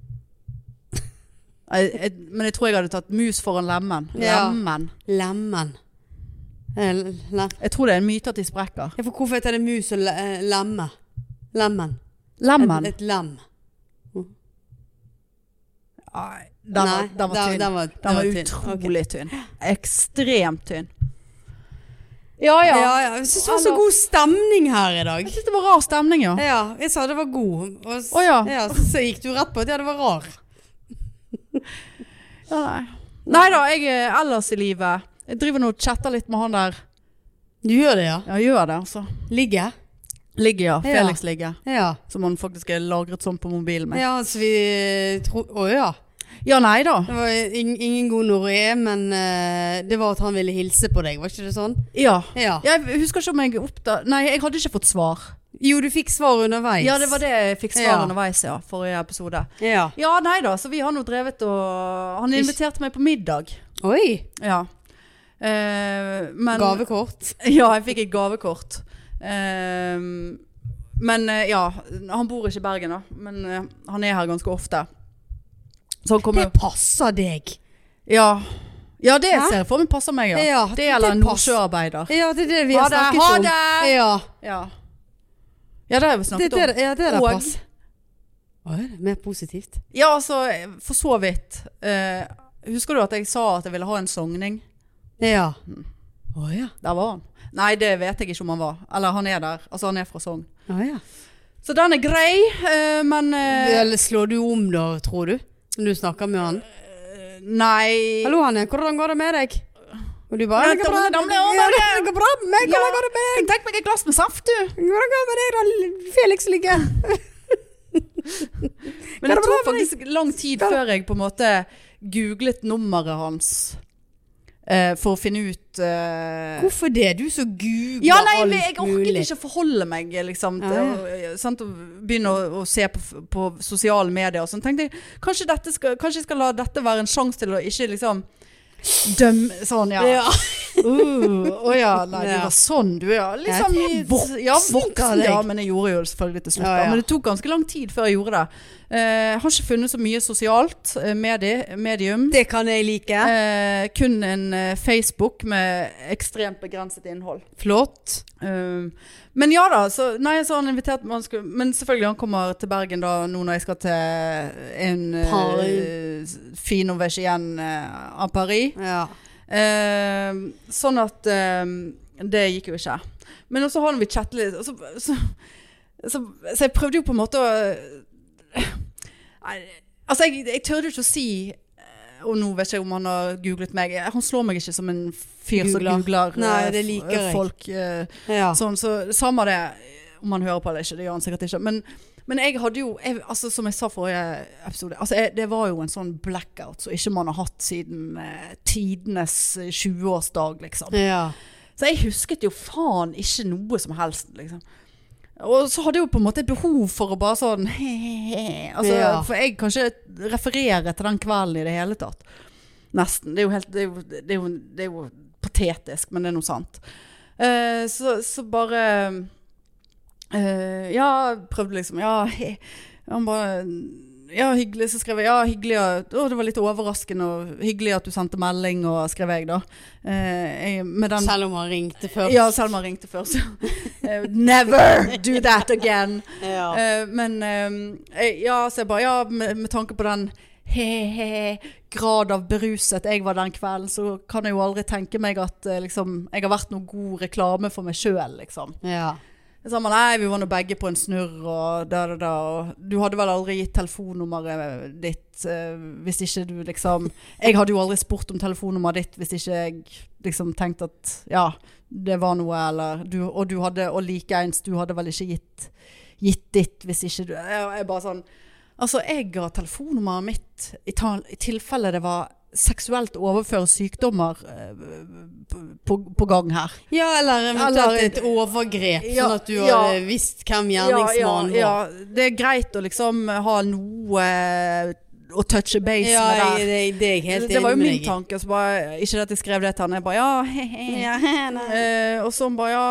Men jeg tror jeg hadde tatt mus for en lemmen. Lemmen. Jeg tror det er en myte at de sprekker. Ja, for hvorfor heter det mus og lemme? Lemmen. Et lem. Den var utrolig tynn. Ekstremt tynn. Ja. Jeg synes det var så god stemning her i dag. Jeg synes det var rar stemning, ja. Ja, jeg sa det var god. Og så gikk du rett på at det var rar. Nei da, jeg er ellers i livet. Jeg driver nå og chatter litt med han der. Du gjør det, ja? Ja, jeg gjør det, altså. Ligge, ja. Felix ligge. Ja. Som han faktisk er lagret sånn på mobilen med. Ja, så vi tror... ja. Ja, nei da. Det var ingen god noré, men det var at han ville hilse på deg, var ikke det sånn? Ja. Jeg husker ikke om jeg Nei, jeg hadde ikke fått svar. Jo, du fikk svar underveis. Ja, det var det jeg fikk svar underveis, forrige episode. Ja, nei da, så vi har nå drevet og... Han inviterte meg på middag. Oi! Ja. Men, gavekort? Ja, jeg fikk et gavekort. Men han bor ikke i Bergen da, men han er her ganske ofte. Så det passer deg. Ja, det ser jeg for meg passer meg, ja. Det gjelder en nordsjøarbeider. Ja, det er det vi har snakket om. Ha det! Ja, det har vi snakket om. Ja, det er pass. Er det mer positivt? Ja, altså, for så vidt. Husker du at jeg sa at jeg ville ha en sogning? Ja. Ja. Der var han. Nei, det vet jeg ikke om han var. Eller han er der. Altså, han er fra Sogn. Ja. Så den er grei, men... Eller slår du om da, tror du? Når du snakker med han? Nei. Hallo, Hanne, hvordan går det med deg? Og du bare, det går bra med meg, hvordan går det med deg? Tenk meg et glass med saft, du. Hvordan går det med deg da, Felix ligger? Men det tok faktisk lang tid før jeg på en måte googlet nummeret hans for å finne ut hvorfor det? Du så googler alt mulig. Jeg orket ikke forholde meg liksom, sant, og begynne å se på sosiale medier og sånn. Tenkte jeg, kanskje jeg skal la dette være en sjanse til å ikke liksom dømme sånn, nei, det var sånn du liksom, voksen, men jeg gjorde jo det selvfølgelig til slutt men det tok ganske lang tid før jeg gjorde det. Jeg har ikke funnet så mye sosialt medium. Det kan jeg like. Kun en Facebook med ekstremt begrenset innhold. Flott. Men ja da, så han invitert men selvfølgelig han kommer til Bergen da, nå når jeg skal til en finovers igjen av Paris. Ja. Sånn at det gikk jo ikke. Men også har vi chattet litt, så jeg prøvde jo på en måte å altså jeg tørde ikke å si, og nå vet jeg ikke om han har googlet meg, han slår meg ikke som en fyr som googler det liker folk sånn, så samme det om han hører på det ikke, det gjør han sikkert ikke, men jeg hadde jo altså, som jeg sa forrige episode, altså, det var jo en sånn blackout som ikke man har hatt siden tidenes 20-årsdag liksom. Så jeg husket jo faen ikke noe som helst liksom. Og så hadde jeg jo på en måte et behov for å bare sånn altså, for jeg kan ikke referere til den kvelden i det hele tatt nesten, det er jo patetisk, men det er noe sant så bare prøvde liksom han bare ja, hyggelig, så skrev jeg, ja, hyggelig, det var litt overraskende og hyggelig at du sendte melding, og skrev jeg da. Med den, selv om han ringte først. Ja, selv om han ringte først. Never do that again. Ja. Men, ja, så jeg bare, ja, med tanke på den grad av beruset jeg var den kvelden, så kan jeg jo aldri tenke meg at liksom, jeg har vært noe god reklame for meg selv, liksom. Ja. Så man, nei, vi var nå begge på en snurr og og du hadde vel aldri gitt telefonnummeret ditt hvis ikke du liksom, jeg hadde jo aldri spurt om telefonnummeret ditt hvis ikke jeg liksom tenkte at ja, det var noe, eller du hadde, og likeens, du hadde vel ikke gitt ditt hvis ikke du, jeg bare sånn, altså jeg ga telefonnummeret mitt i tilfelle det var seksuelt overføre sykdommer på gang her. Ja, eller eventuelt et overgrep, sånn at du har visst hvem gjerningsmannen var. Ja, det er greit å liksom ha noe å touche base med der. Ja, det er jeg helt enig med deg. Det var jo min tanke, så bare, ikke at jeg skrev det til han, jeg bare, og så bare,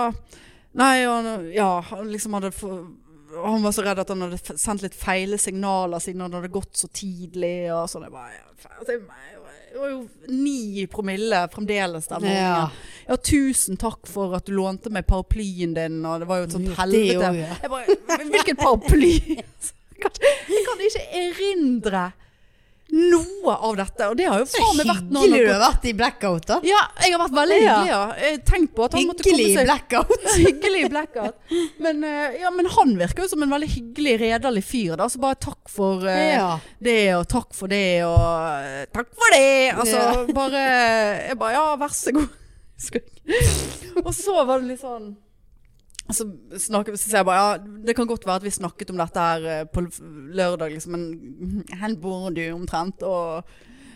han liksom hadde han var så redd at han hadde sendt litt feile signaler siden han hadde gått så tidlig og sånn. Jeg bare, det var jo 9 promille fremdeles der morgenen. Ja, tusen takk for at du lånte meg paraplyen din, og det var jo et sånt helvete. Jeg bare, hvilken paraply? Jeg kan ikke erindre noe av dette, og det har jo faen meg vært hyggelig du har vært i blackout da. Ja, jeg har vært veldig hyggelig, ja. Jeg tenkte på at han måtte komme seg blackout. Hyggelig blackout. Men han virker jo som en veldig hyggelig, redelig fyr da, så bare takk for det, og takk for det, og takk for det. Altså, jeg bare, ja, vær så god. Og så var det litt sånn, så sier jeg bare, ja, det kan godt være at vi snakket om dette her på lørdag, liksom, men her bor du omtrent, og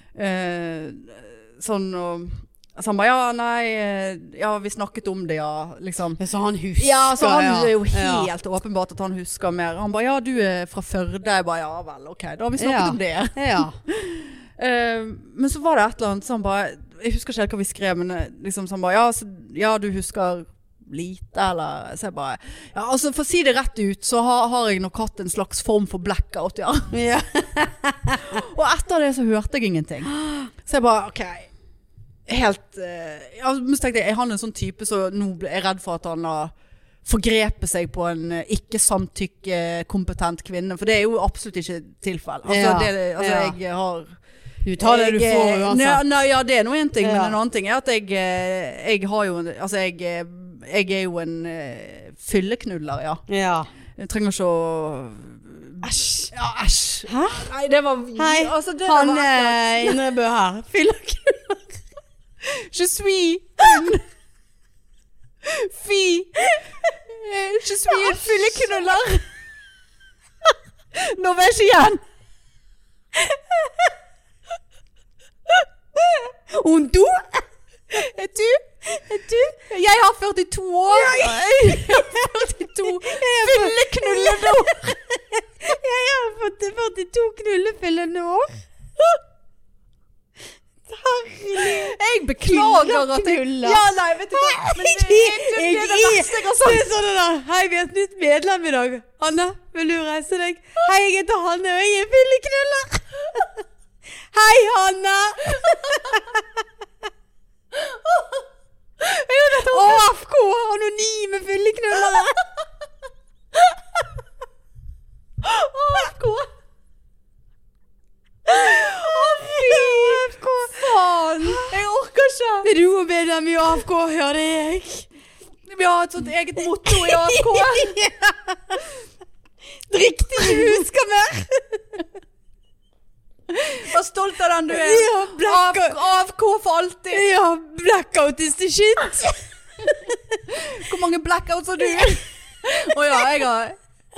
sånn, og så han bare, ja, nei, ja, vi snakket om det, ja, liksom. Så han husker, ja, så han er jo helt åpenbart at han husker mer. Han bare, ja, du er fra Førde. Jeg bare, ja vel, ok, da har vi snakket om det. Ja. Men så var det et eller annet, så han bare, jeg husker ikke helt hva vi skrev, men liksom, så han bare, ja, du husker lite, eller så jeg bare, ja, altså for å si det rett ut, så har jeg nok hatt en slags form for blackout, ja. Og etter det så hørte jeg ingenting. Så jeg bare, ok, helt, ja, men så tenkte jeg, er han en sånn type, så nå er jeg redd for at han har forgrepet seg på en ikke samtykkekompetent kvinne, for det er jo absolutt ikke tilfell. Altså, jeg har... Du tar det du får uansett. Ja, det er noe en ting, men en annen ting er at jeg har jo, altså jeg er jo en fylleknuller, ja. Jeg trenger ikke å... Æsj. Ja, æsj. Hæ? Nei, det var... Hei, altså, det han er Indrebø her. Fylleknuller. Je suis en... Je suis en fylleknuller. Nå vet jeg ikke igjen. Og du? Er du? Jeg har 42 år. Jeg har 42 fylleknullende år. Jeg har fått 42 knullefyllende år. Herregud. Jeg beklager at jeg... Ja, nei, vet du hva? Men det er det verste jeg har sagt. Det er sånn det der. Hei, vi har et nytt medlem i dag. Anna, vil du reise deg? Hei, jeg heter Hanne, og jeg er fylleknuller. Hei, Hanna! AFK, anonyme fylleknullere. AFK. AFK. Faen, jeg orker ikke. Er du og medlem i AFK? Ja, det er jeg. Vi har et sånt eget motto i AFK. Drikk til du husker mer. Var stolt av den du er. Ja, AFK for alltid. Ja, blackout is the shit. Hvor mange blackouts har du? Åja, jeg har...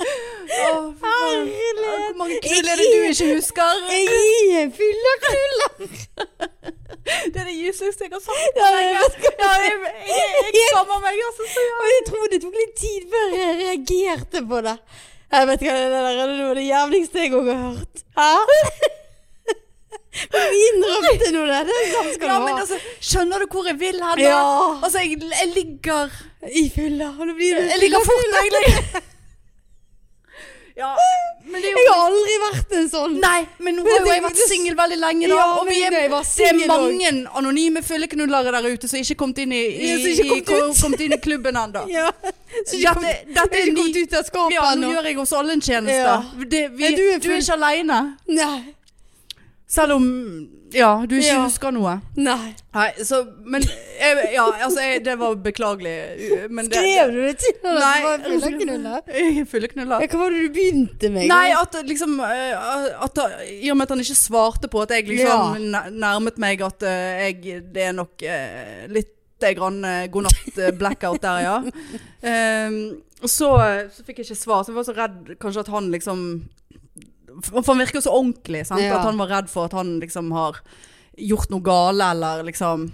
Hvor mange knull er det du ikke husker? Jeg er fylleknuller. Det er det gyseligste jeg har sagt. Jeg skammer meg altså. Og jeg tror det tok litt tid før jeg reagerte på det. Jeg vet ikke hva det der er, det jævligste jeg også har hørt. Hæ? Vi innrømte noe det. Det er sånn skal du ha. Men altså, skjønner du hvor jeg vil her da? Ja. Altså, jeg ligger i fylla. Jeg ligger fort. Ja, Jeg har aldri vært en sånn. Nei, men nå har jo jeg vært single veldig lenge da. Ja, og det er mange anonyme fylleknullere der ute som ikke kommet inn kommet inn i klubben enda. Ja. Så dette er ikke kommet ut av skapet. Ja, nå gjør jeg oss alle en tjeneste. Ja. Du er ikke alene. Nei. Selv om du ikke husker noe. Nei, så, men det var beklagelig. Men skrev du det til? Nei, fylleknuller. Hva var det du begynte med? Nei, at liksom i og med at han ikke svarte på at jeg liksom nærmet meg at det er nok litt grann godnatt blackout der, så fikk jeg ikke svar. Så jeg var så redd kanskje at han liksom, for han virker så ordentlig, sant? At han var redd for at han liksom har gjort noe gale, eller liksom,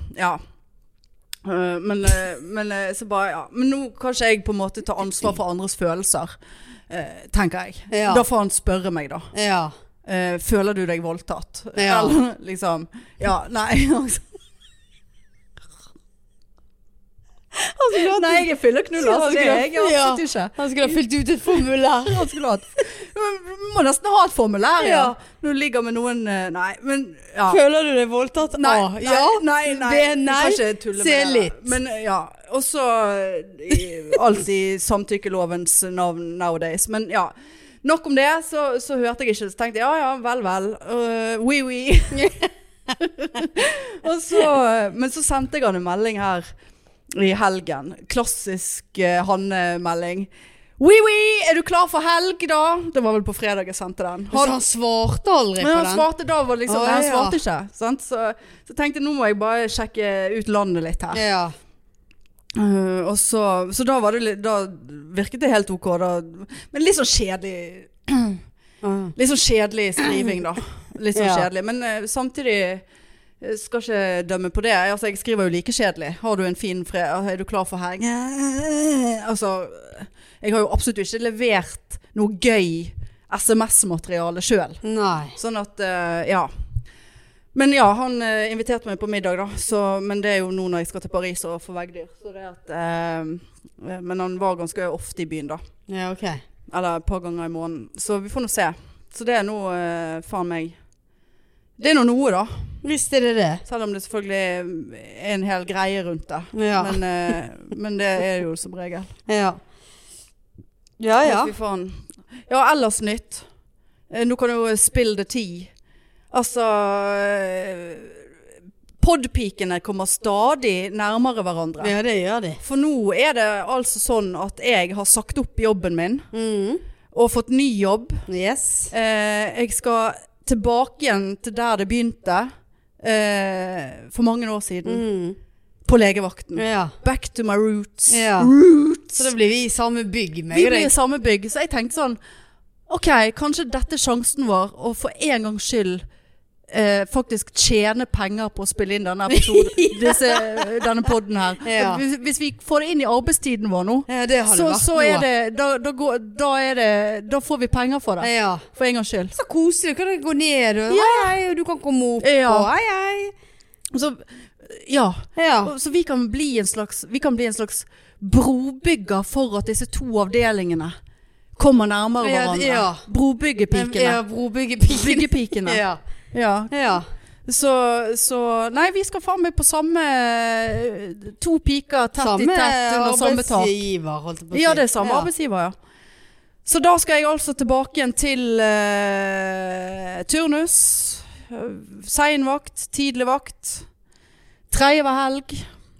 men så bare, men nå kan ikke jeg på en måte ta ansvar for andres følelser, tenker jeg. Da får han spørre meg da. Føler du deg voldtatt? Eller liksom, nei, altså. Nei, jeg er fylleknuller, så det er jeg absolutt ikke. Han skulle ha fylt ut et formulær. Han skulle må nesten ha et formulær, Når du ligger med noen, nei, men Føler du deg voldtatt? Nei, nei, kanskje tulle med se litt. Men og så alltid samtykkelovens navn nowadays. Men nok om det, så hørte jeg ikke, så tenkte jeg, vel, oui. Men så sendte jeg han en melding her i helgen. Klassisk Hanne-melding. Oui, er du klar for helg da? Det var vel på fredag jeg sendte den. Han svarte aldri på den? Han svarte da, var liksom, han svarte ikke. Sant? Så tenkte jeg, nå må jeg bare sjekke ut landet litt her. Og så da var det da virket det helt ok da. Men litt sånn kjedelig litt sånn kjedelig skriving da. Litt sånn kjedelig. Men samtidig skal ikke dømme på det. Altså, jeg skriver jo like kjedelig. Har du en fin fredag? Er du klar for helg? Altså, jeg har jo absolutt ikke levert noe gøy SMS-materiale selv. Nei. Sånn at, Men han inviterte meg på middag da. Men det er jo nå når jeg skal til Paris og få veggdyr. Så det at, men han var ganske ofte i byen da. Ja, ok. Eller et par ganger i måneden. Så vi får nå se. Så det er nå faen meg. Det er noe da. Visst er det. Selv om det selvfølgelig er en hel greie rundt det. Ja. Men det er jo som regel. Ja. Ellers nytt. Nå kan du jo spill the tea. Altså, podpikene kommer stadig nærmere hverandre. Ja, det gjør de. For nå er det altså sånn at jeg har sagt opp jobben min. Og fått ny jobb. Yes. Jeg skal tilbake igjen til der det begynte for mange år siden på legevakten. Back to my roots. Så da blir vi i samme bygg med Vi blir i samme bygg, så jeg tenkte sånn ok, kanskje dette er sjansen vår å for en gangs skyld faktisk tjene penger på å spille inn denne episoden denne podden her. Hvis vi får det inn i arbeidstiden vår nå, så er det da får vi penger for det. For en gangs skyld. Så koselig, kan du gå ned og du kan komme opp og hei. Så vi kan bli en slags brobygger for at disse to avdelingene kommer nærmere hverandre. Brobyggepikene. Byggepikene. Så nei, vi skal faen meg på samme to piker tett i tett under samme tak. Arbeidsgiver, holdt jeg på å si. Ja, det er samme arbeidsgiver, Så da skal jeg altså tilbake igjen til turnus, senvakt, tidlig vakt, 3 hver helg.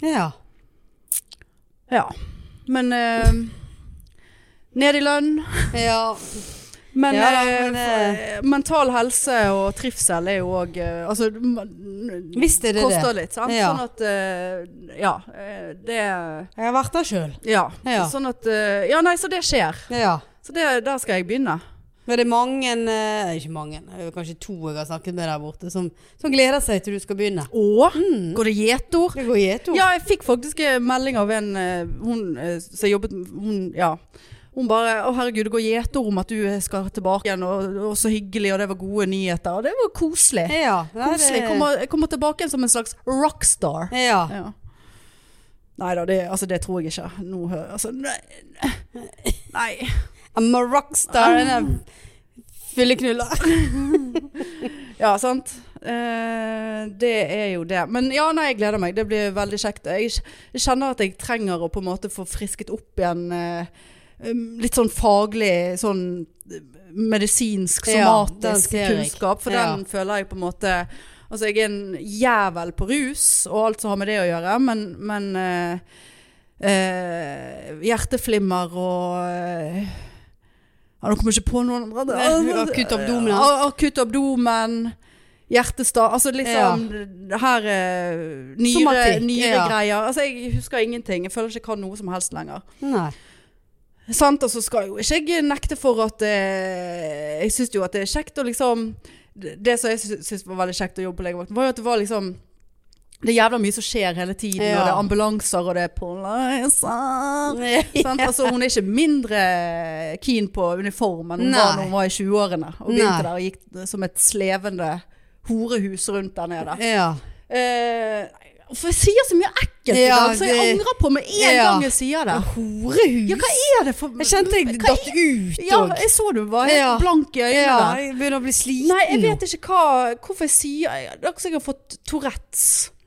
Men ned i lønn. Men mental helse og trivsel er jo også altså, visst er det koster litt, sant? Sånn at det jeg har vært der selv sånn at så det skjer så der skal jeg begynne. Men det er mange ikke mange, kanskje 2 jeg har snakket med der borte som gleder seg til du skal begynne. Går det gjetord? Det går gjetord. Ja, jeg fikk faktisk melding av en hun som jobbet hun bare, herregud, det går gjetord om at du skal tilbake igjen, og så hyggelig, og det var gode nyheter, og det var koselig. Koselig. Jeg kommer tilbake igjen som en slags rockstar. Neida, det tror jeg ikke. Nå hører, nei. I'm a rockstar. fylleknuller. Ja, sant. Det jo det. Men ja, nei, jeg gleder meg. Det blir veldig kjekt. Jeg kjenner at jeg trenger å på en måte få frisket opp igjen litt sånn faglig, sånn medisinsk, somatisk kunnskap. For den føler jeg på en måte... Altså, jeg en jævel på rus, og alt som har med det å gjøre, men hjerteflimmer og... nå kommer jeg ikke på noen andre. Akutt abdomen, hjertestad, altså liksom her nyre greier. Altså, jeg husker ingenting. Jeg føler ikke jeg kan noe som helst lenger. Nei. Sant, og så skal jo ikke jeg nekte for at jeg synes jo at det kjekt å liksom det som jeg synes var veldig kjekt å jobbe på legevakten var jo at det var liksom det jævla mye som skjer hele tiden og det ambulanser og det poliser sant, altså hun ikke mindre keen på uniform enn hun var når hun var i 20-årene og begynte der og gikk som et slevende horehus rundt der nede for jeg sier så mye ekkelt i dag, så jeg angrer på med en gang jeg sier det. Horehus? Ja, hva det for... Jeg kjente jeg datt ut. Ja, jeg så du var helt blank i øynene der. Jeg begynner å bli sliten. Nei, jeg vet ikke hvorfor jeg sier... Det er ikke jeg har fått Tourettes.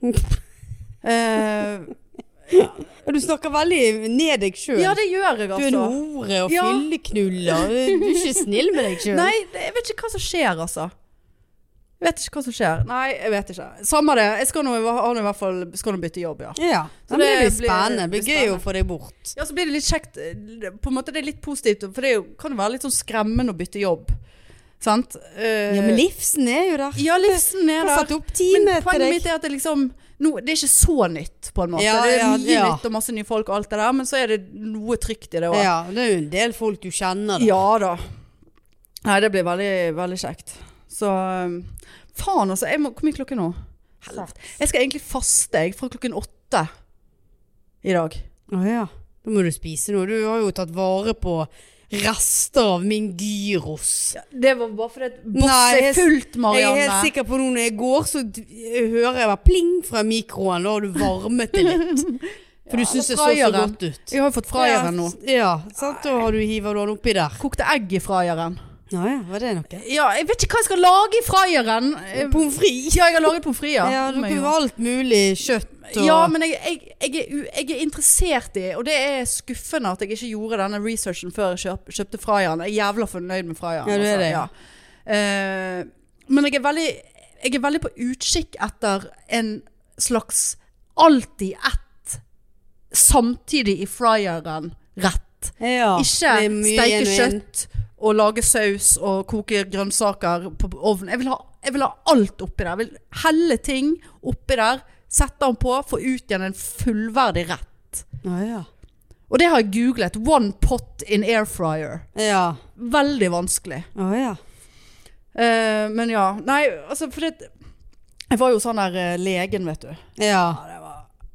Du snakker veldig ned deg selv. Ja, det gjør jeg altså. Du en hore og fylleknuller. Du ikke snill med deg selv. Nei, jeg vet ikke hva som skjer altså. Jeg vet ikke hva som skjer. Nei, jeg vet ikke. Samme det. Jeg skal nå i hvert fall bytte jobb, Ja, så det blir spennende. Det blir gøy å få deg bort. Ja, så blir det litt kjekt. På en måte det litt positivt, for det kan jo være litt sånn skremmende å bytte jobb. Sant? Ja, men livsen jo der. Ja, livsen der. Jeg har satt opp time men poenget mitt at det liksom... det ikke så nytt, på en måte. Det mye nytt og masse nye folk og alt det der, men så det noe trygt i det også. Ja, det jo en del folk du kjenner da. Ja da. Nei, det blir veldig, veldig kjekt. Så... faen altså, hvor mye klokken nå? Helvete. Jeg skal egentlig faste fra klokken 8 i dag. Ja. Da må du spise noe. Du har jo tatt vare på rester av min gyros. Ja, det var bare fordi bosset fullt, Marianne. Jeg helt sikker på noe når jeg går, så hører jeg bare pling fra mikroen, da har du varmet det litt. For du synes det så godt ut. Jeg har jo fått frajeren nå. Ja, sant? Da hiver du den oppi der. Kokte egg i frajeren. Ja, var det noe? Ja, jeg vet ikke hva jeg skal lage i frajeren. Pommes frites. Ja, jeg har laget pommes frites. Ja, du kan jo alt mulig kjøtt. Og... Ja, men jeg interessert i, og det skuffende at jeg ikke gjorde denne researchen før jeg kjøpte frajeren. Jeg jævla fornøyd med frajeren. Ja, du det. Ja. Men jeg veldig på utkikk etter en slags alltid ett samtidig i frajeren rett. Ja, ikke steike kjøtt og lage saus og koke grønnsaker på ovnen. Jeg vil ha alt oppi der. Jeg vil helle ting oppi der, sette den på, få ut igjen en fullverdig rett. Ja. Og det har jeg googlet. One pot in air fryer. Ja. Veldig vanskelig. Ja. Men ja, nei, altså for det... Jeg var jo sånn der legen, vet du. Ja. Det var...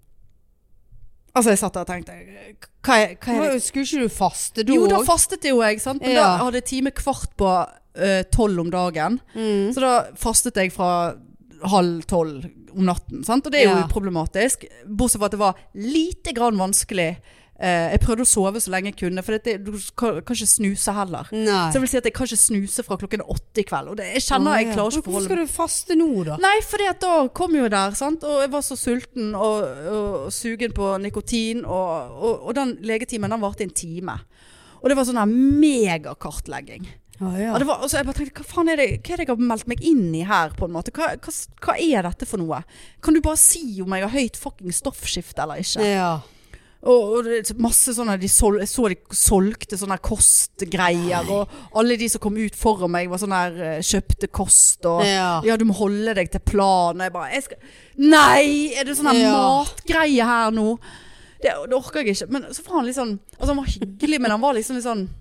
Altså jeg satt der og tenkte hva skulle ikke du faste da? Jo, da fastet jo jeg, sant? Men da hadde jeg time 11:15 om dagen. Så da fastet jeg fra 11:30 om natten, sant? Og det jo problematisk. Bortsett fra at det var lite grann vanskelig. Jeg prøvde å sove så lenge jeg kunne, for du kan ikke snuse heller. Nei. Så jeg vil si at jeg kan ikke snuse fra klokken 8 i kveld. Og jeg kjenner jeg klarer ikke Hvorfor skal du faste nå da? Nei, fordi at da kom jo der, sant? Og jeg var så sulten og sugen på nikotin, og den legetimen, den varte en time. Og det var sånn her megakartlegging. Og det var, og så jeg bare tenkte, hva er det jeg har meldt meg inn i her på en måte? Hva dette for noe? Kan du bare si om jeg har høyt fucking stoffskifte eller ikke? Ja. Og masse sånne, de solgte sånne kostgreier, og alle de som kom ut foran meg var sånne her, kjøpte kost, og ja, du må holde deg til planen. Jeg bare, nei, er det sånne matgreier her nå? Det orker jeg ikke. Men så var han litt sånn, altså han var hyggelig, men han var liksom litt sånn...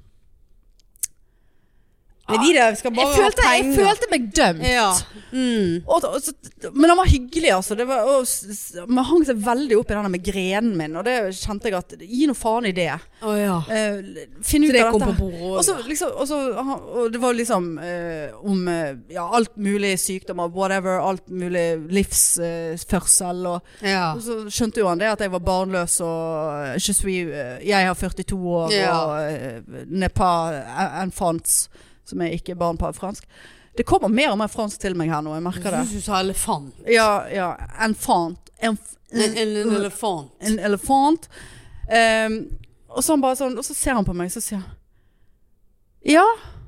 Men de der skal bare ha penger. Jeg følte meg dømt. Ja. Men han var hyggelig, altså. Man hang seg veldig opp i denne migrenen min, og det kjente jeg at, gi noe faen i det. Finn ut så det av kom dette. På bordet. Og det var liksom om alt mulig sykdommer, whatever, alt mulig livsførsel, og så skjønte jo han det at jeg var barnløs, og jeg har 42 år, og Nepal enfants. som er ikke barn på fransk. Det kommer mer og mer fransk til meg her nå, jeg merker det. Du sa elefant. Ja, enfant. En elefant. En elefant. Og så han bare sånn, og så ser han på meg, så sier han, ja.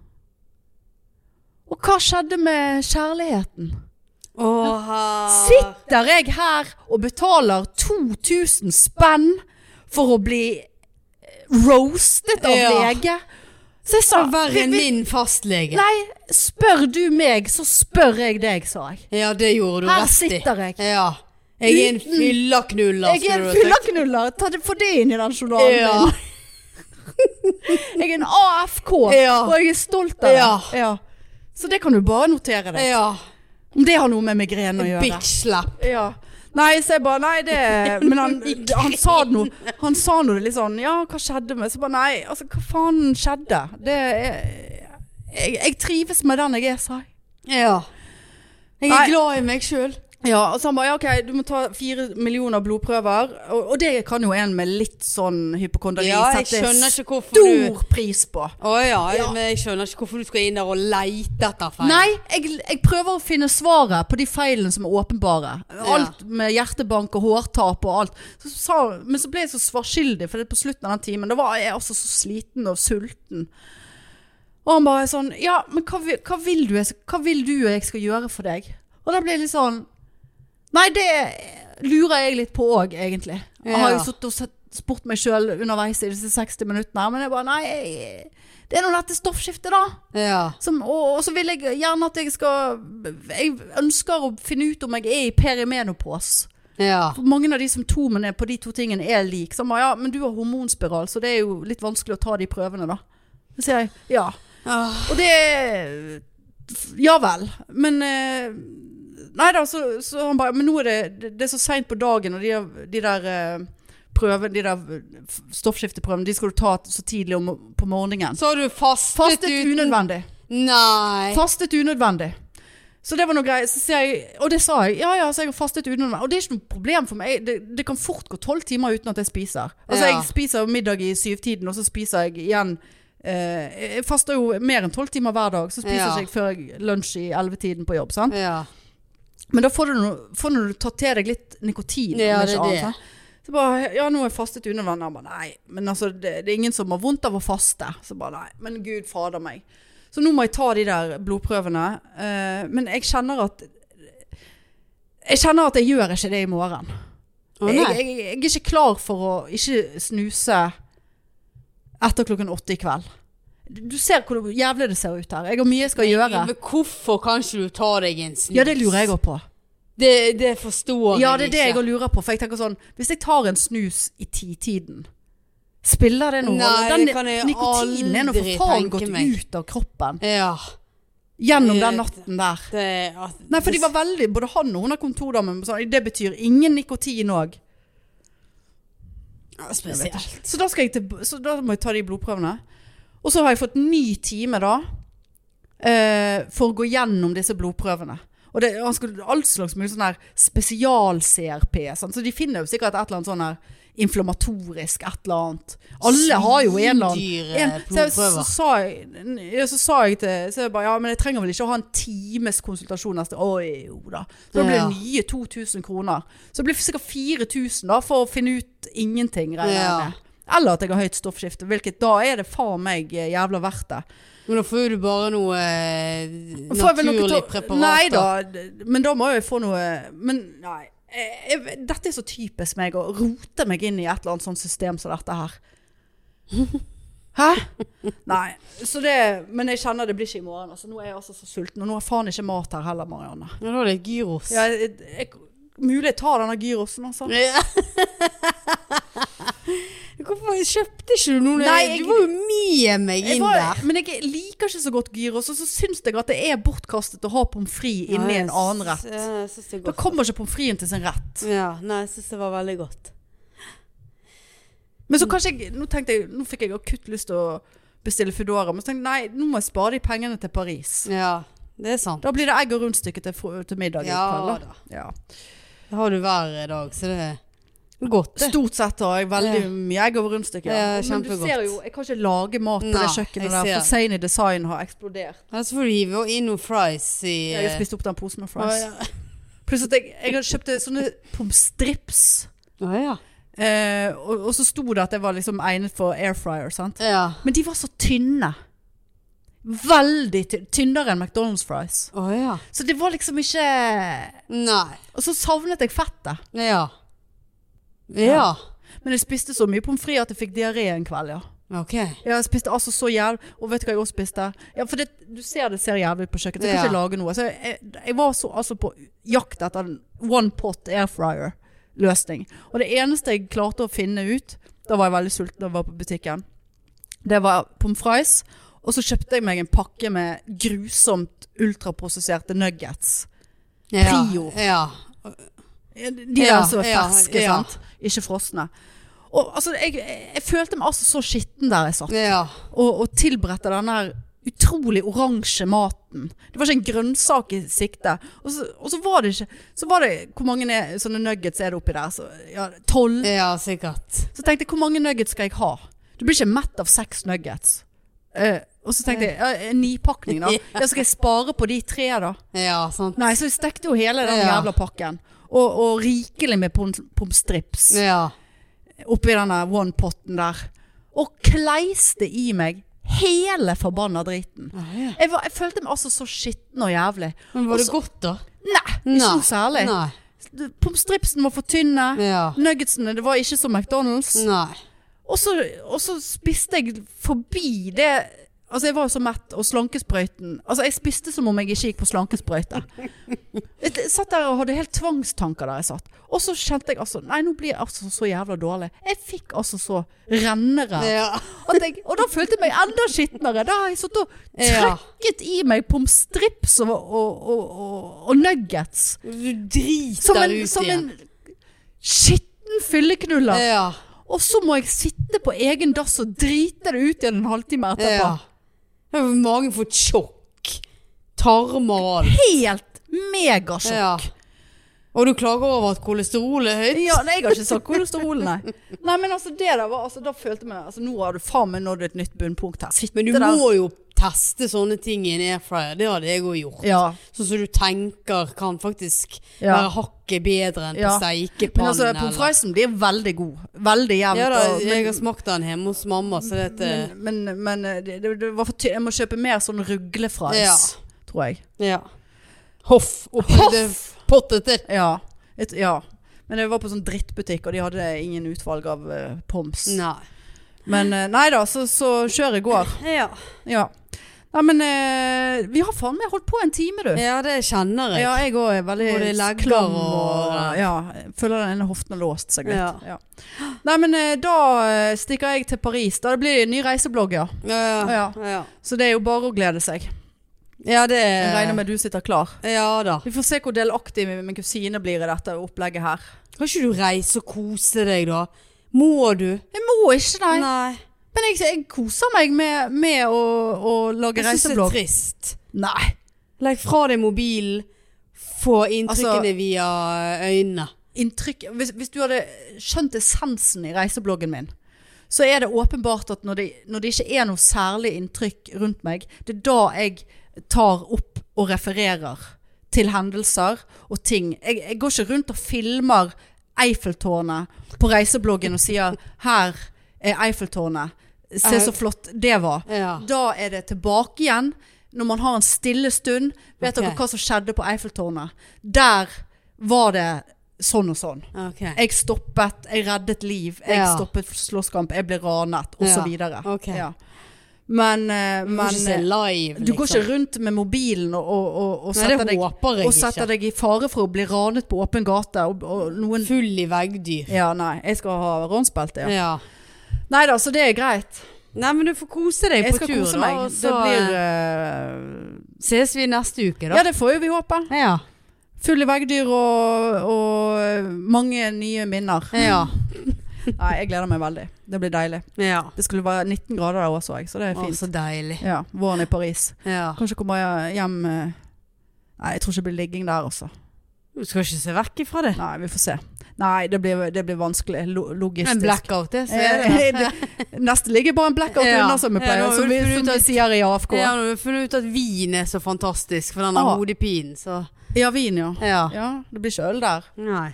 Og hva skjedde med kjærligheten? Sitter jeg her og betaler 2000 spenn for å bli roastet av lege? Så jeg sa, verre enn min fastlege. Nei, spør du meg, så spør jeg deg, sa jeg. Ja, det gjorde du her rett i. Her sitter jeg. Ja. Jeg er en fyllaknuller. Jeg er en fyllaknuller. Få det inn i den journalen din. Jeg er en AFK, og jeg er stolt av det. Ja. Så det kan du bare notere deg. Ja. Om det har noe med migrene å gjøre. Bitch slap. Ja. Nei, så jeg bare, nei det... Men han sa det noe. Han sa noe litt sånn, ja, hva skjedde med? Så bare, nei, altså, hva faen skjedde? Jeg trives med den jeg er, sa jeg. Ja. Jeg er glad i meg selv. Ja, og så han bare, ja, ok, du må ta 4 millioner blodprøver. Og det kan jo en med litt sånn hypokondri sette stor pris på. Men jeg skjønner ikke hvorfor du skal inn der og leite etter feil. Nei, jeg prøver å finne svaret på de feilene som er åpenbare. Alt med hjertebank og hårtap og alt. Men så ble jeg så svarskyldig, for det på slutten av den timen, da var jeg også så sliten og sulten. Og han bare sånn, ja, men hva vil du jeg skal gjøre for deg? Og da ble jeg litt sånn, nei, det lurer jeg litt på også, egentlig. Jeg har jo suttet og spurt meg selv underveis i disse 60 minuttene, men jeg bare, nei, det er noe dette stoffskiftet da. Ja. Og så vil jeg gjerne at jeg ønsker å finne ut om jeg er i perimenopos. Ja. For mange av de symptomene på de to tingene er lik. Så bare, ja, men du har hormonspiral, så det er jo litt vanskelig å ta de prøvene da. Så sier jeg, ja. Og det, ja vel, men... Nei da, så han bare, men nå er det er så sent på dagen, og de der prøvene, de der stoffskifteprøvene, de skal du ta så tidlig på morgenen. Så har du fastet unødvendig. Nei. Fastet unødvendig. Så det var noe greit, og det sa jeg, ja, så jeg har fastet unødvendig. Og det er ikke noe problem for meg, det kan fort gå 12 timer uten at jeg spiser. Altså jeg spiser middag i 7-tiden, og så spiser jeg igjen, jeg faster jo mer enn 12 timer hver dag, så spiser jeg før lunsj i 11-tiden på jobb, sant? Ja. Men da får du ta til deg litt nikotin. Ja, det er det. Så bare, ja, nå er jeg fastet unødvendig. Jeg bare, nei, men altså, det er ingen som har vondt av å faste. Så bare, nei, men Gud fader meg. Så nå må jeg ta de der blodprøvene. Men jeg kjenner at jeg gjør ikke det i morgen. Jeg er ikke klar for å ikke snuse etter 8:00 i kveld. Du ser hvor jævlig det ser ut her. Jeg har mye jeg skal gjøre. Men hvorfor kan ikke du ta deg en snus? Ja, det lurer jeg også på. Det forstår jeg ikke. Ja, det er det jeg lurer på. For jeg tenker sånn, hvis jeg tar en snus i 10-tiden, spiller det noe? Nei, det kan jeg nikotinen er noe for faen gått ut av kroppen. Ja. Gjennom den natten der. Nei, for de var veldig, både han og hun har kontordamen, det betyr ingen nikotin også. Ja, spesielt. Så da må jeg ta de blodprøvene. Og så har jeg fått ny time da, for å gå gjennom disse blodprøvene. Og han skulle alt slags mye sånn her spesial-CRP, sånn. Så de finner jo sikkert et eller annet sånn her inflammatorisk, et eller annet. Alle har jo en eller annen blodprøver. Så sa jeg til, så jeg bare, ja, men jeg trenger vel ikke å ha en times konsultasjon neste. Jo da. Så det ble nye 2000 kroner. Så det blir sikkert 4000 da, for å finne ut ingenting. Eller at jeg har høyt stoffskifte, hvilket da er det faen meg jævla verdt det. Men da får du bare noe naturlig preparat. Nei da, men da må jeg få noe. Men nei, dette er så typisk meg å rote meg inn i et eller annet sånt system som dette her. Hæ? Nei, så men jeg kjenner det blir ikke i morgen. Altså, nå er jeg også så sulten, og nå har faen ikke mat her heller, Marianne. Ja, da er det gyros. Ja, mulig jeg tar denne gyrosen, altså. Ja. Hvorfor kjøpte ikke du noe? Nei, du var jo med meg inn der. Men jeg liker ikke så godt gyros, og så synes jeg at det er bortkastet å ha pommes frites inni en annen rett. Da kommer ikke pommes fritesen til sin rett. Ja, nei, jeg synes det var veldig godt. Men så kanskje nå fikk jeg akutt lyst til å bestille Foodora, men så tenkte jeg, nei, nå må jeg spare de pengene til Paris. Ja, det er sant. Da blir det egg og rundstykke til middag i kveld. Ja, da. Ja. Det har du hver dag, så det... Godt det. Stort sett har jeg veldig mye egg over rundstykker. Ja, men du ser jo, jeg kan ikke lage mat på det kjøkkenet der, for Sane Design har eksplodert. Ja, så får du hive inn noen fries i... Jeg spiste opp den posen med fries. Pluss at jeg har kjøpt sånne pomstrips. Og så sto det at det var liksom egnet for airfryer, sant? Ja. Men de var så tynne. Veldig tynnere enn McDonald's fries. Så det var liksom ikke... Nei. Og så savnet jeg fettet. Ja. Men jeg spiste så mye pommes frites at jeg fikk diaré en kveld, Ok. Jeg spiste altså så jævlig. Og vet du hva jeg også spiste? Ja, for du ser det ser jævlig ut på kjøkkenet. Jeg kan ikke lage noe. Så jeg var så altså på jakt etter en one pot airfryer løsning. Og det eneste jeg klarte å finne ut, da var jeg veldig sulten da jeg var på butikken, det var pommes frites. Og så kjøpte jeg meg en pakke med grusomt ultraprosesserte nuggets. Prio. De er så ferske, sant? Ikke frosne. Og altså, jeg følte meg altså så skitten der jeg satt. Og tilberedte denne utrolig oransje maten. Det var ikke en grønnsak i sikte. Og så var det ikke... Så var det, hvor mange sånne nuggets er det oppi der? Så, 12. Ja, sikkert. Så tenkte jeg, hvor mange nuggets skal jeg ha? Du blir ikke mett av 6 nuggets. Og så tenkte jeg, en nipakning da. Skal jeg spare på de 3 da? Ja, sant. Nei, så jeg stekte jo hele den jævla pakken. Og rikelig med pomstrips. Oppi denne one-potten der. Og kleiste i meg hele forbanna driten. Jeg følte meg altså så skitten og jævlig. Men var det godt da? Nei, ikke noe særlig. Pomstripsen var for tynne. Nuggetsene, det var ikke som McDonald's. Nei. Og så spiste jeg forbi det. Altså jeg var jo så mett, og slankesprøyten. Altså jeg spiste som om jeg ikke gikk på slankesprøyte. Jeg satt der og hadde helt tvangstanker der jeg satt. Og så kjente jeg altså, nei, nå blir jeg altså så jævla dårlig. Jeg fikk altså så rennere. Og da følte jeg meg enda skittnere. Da har jeg satt og trykket i meg pomstrips og nuggets. Du driter ut igjen. Som en skitten fylleknuller. Og så må jeg sitte på egen dass og drite det ut igjen en halvtime etterpå. Magen får et sjokk. Tarmer og alt. Helt megasjokk. Og du klager over at kolesterol er høyt? Ja, nei, jeg har ikke sagt kolesterol, nei. Nei, men altså det der var, altså da følte jeg meg, altså nå har du faen meg nådd et nytt bunnpunkt her. Men du må jo teste sånne ting i en airfryer, det hadde jeg jo gjort. Sånn som du tenker kan faktisk være hakket bedre enn på steikepannen. Men altså, pommes fritesen blir veldig god. Veldig jevnt. Ja da, jeg har smakt den hjemme hos mamma, så det... Men det var for jeg må kjøpe mer sånn ruglefries, tror jeg. Ja. Hoff! Potteter. Ja. Men jeg var på sånn drittbutikk, og de hadde ingen utvalg av pommes. Nei. Men nei da, så kjører jeg går. Ja. Nei, men vi har faen meg holdt på en time, du. Ja, det kjenner jeg. Ja, jeg også er veldig klam og føler den ene hoften har låst seg litt. Ja. Nei, men da stikker jeg til Paris. Da det blir en ny reiseblogg, ja. Så det er jo bare å glede seg. Ja, det jeg regner med du sitter klar. Ja da. Vi får se hvor delaktig min kusine blir i dette opplegget her. Kan ikke du reise og kose deg da? Må du? Jeg må ikke, nei. Men jeg koser meg med å lage reiseblogg. Jeg synes det er trist. Nei. Legg fra deg mobilen, få inntrykkene via øynene. Inntrykk, hvis du hadde skjønt essensen i reisebloggen min, så er det åpenbart at når det ikke er noe særlig inntrykk rundt meg, det er da jeg tar opp og refererer til hendelser og ting. Jeg går ikke rundt og filmer Eiffeltårnet på reisebloggen og sier, her er Eiffeltårnet. Se så flott det var. Da er det tilbake igjen. Når man har en stille stund, vet dere hva som skjedde på Eiffeltårnet? Der var det sånn og sånn. Jeg stoppet, jeg reddet liv, jeg stoppet slåsskamp, jeg ble ranet, og så videre. Men live, du går ikke rundt med mobilen og setter deg i fare for å bli ranet på åpen gate og noen full i veggdyr. Ja, nei, jeg skal ha ransbelte, Neida, så det er greit. Nei, men du får kose deg på tur. Jeg skal kose meg. Så ses vi neste uke da. Ja, det får jo vi håpe. Ja. Full i veggdyr og mange nye minner. Ja. Nei, jeg gleder meg veldig. Det blir deilig. Ja. Det skulle være 19 grader der også, så det er fint. Så deilig. Ja, våren i Paris. Ja. Kanskje kommer jeg hjem... Nei, jeg tror ikke det blir ligging der også. Du skal ikke se vekk ifra det. Nei, vi får se. Nei, det blir vanskelig logistisk. En blackout, det ser det. Nesten ligger bare en blackout under som vi pleier, som vi sier I AFK. Ja, nå har vi funnet ut at vin så fantastisk for denne hodepinen, så... Ja, vin, ja. Det blir ikke øl der. Nei.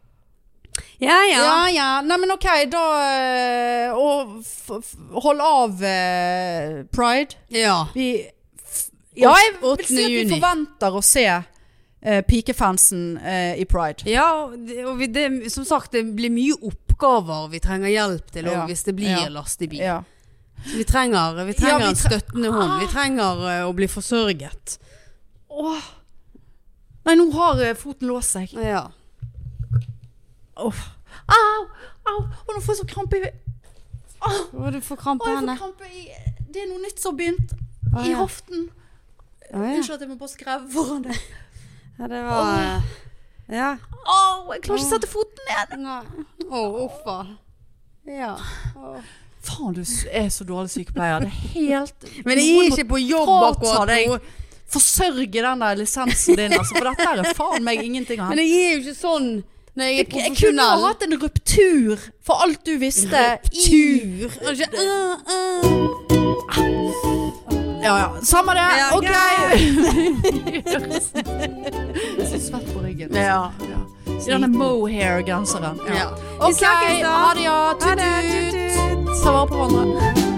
Ja. Nei, men ok, da hold av Pride. Ja. Jeg vil si at vi forventer å se pikefansen I Pride. Ja, og som sagt, det blir mye oppgaver vi trenger hjelp til, hvis det blir lastebil. Ja. Vi trenger en støttende hånd. Vi trenger å bli forsørget. Nei, nå har foten låst seg. Ja. Au, og nå får jeg så krampe Du får krampe henne. Det noe nytt som har begynt I hoften. Unnskyld at jeg må bare skreve foran det. Ja, det var... Ja. Jeg klarer ikke å sette foten ned. Nei. Uffa. Ja. Faen, du så dårlig sykepleier. Det helt... Men jeg ikke på jobb akkurat. Forsørge den der lisensen din, altså, for dette faen meg ingenting av. Men jeg jo ikke sånn når jeg jeg kunne ha hatt en ruptur for alt du visste. Ruptur? Ja, samme det. Ok. Så svett på ryggen. Ja. I denne mohair-genseren. Ja. Ok, ha det, ja. Tut-tut. Ta vare på hverandre.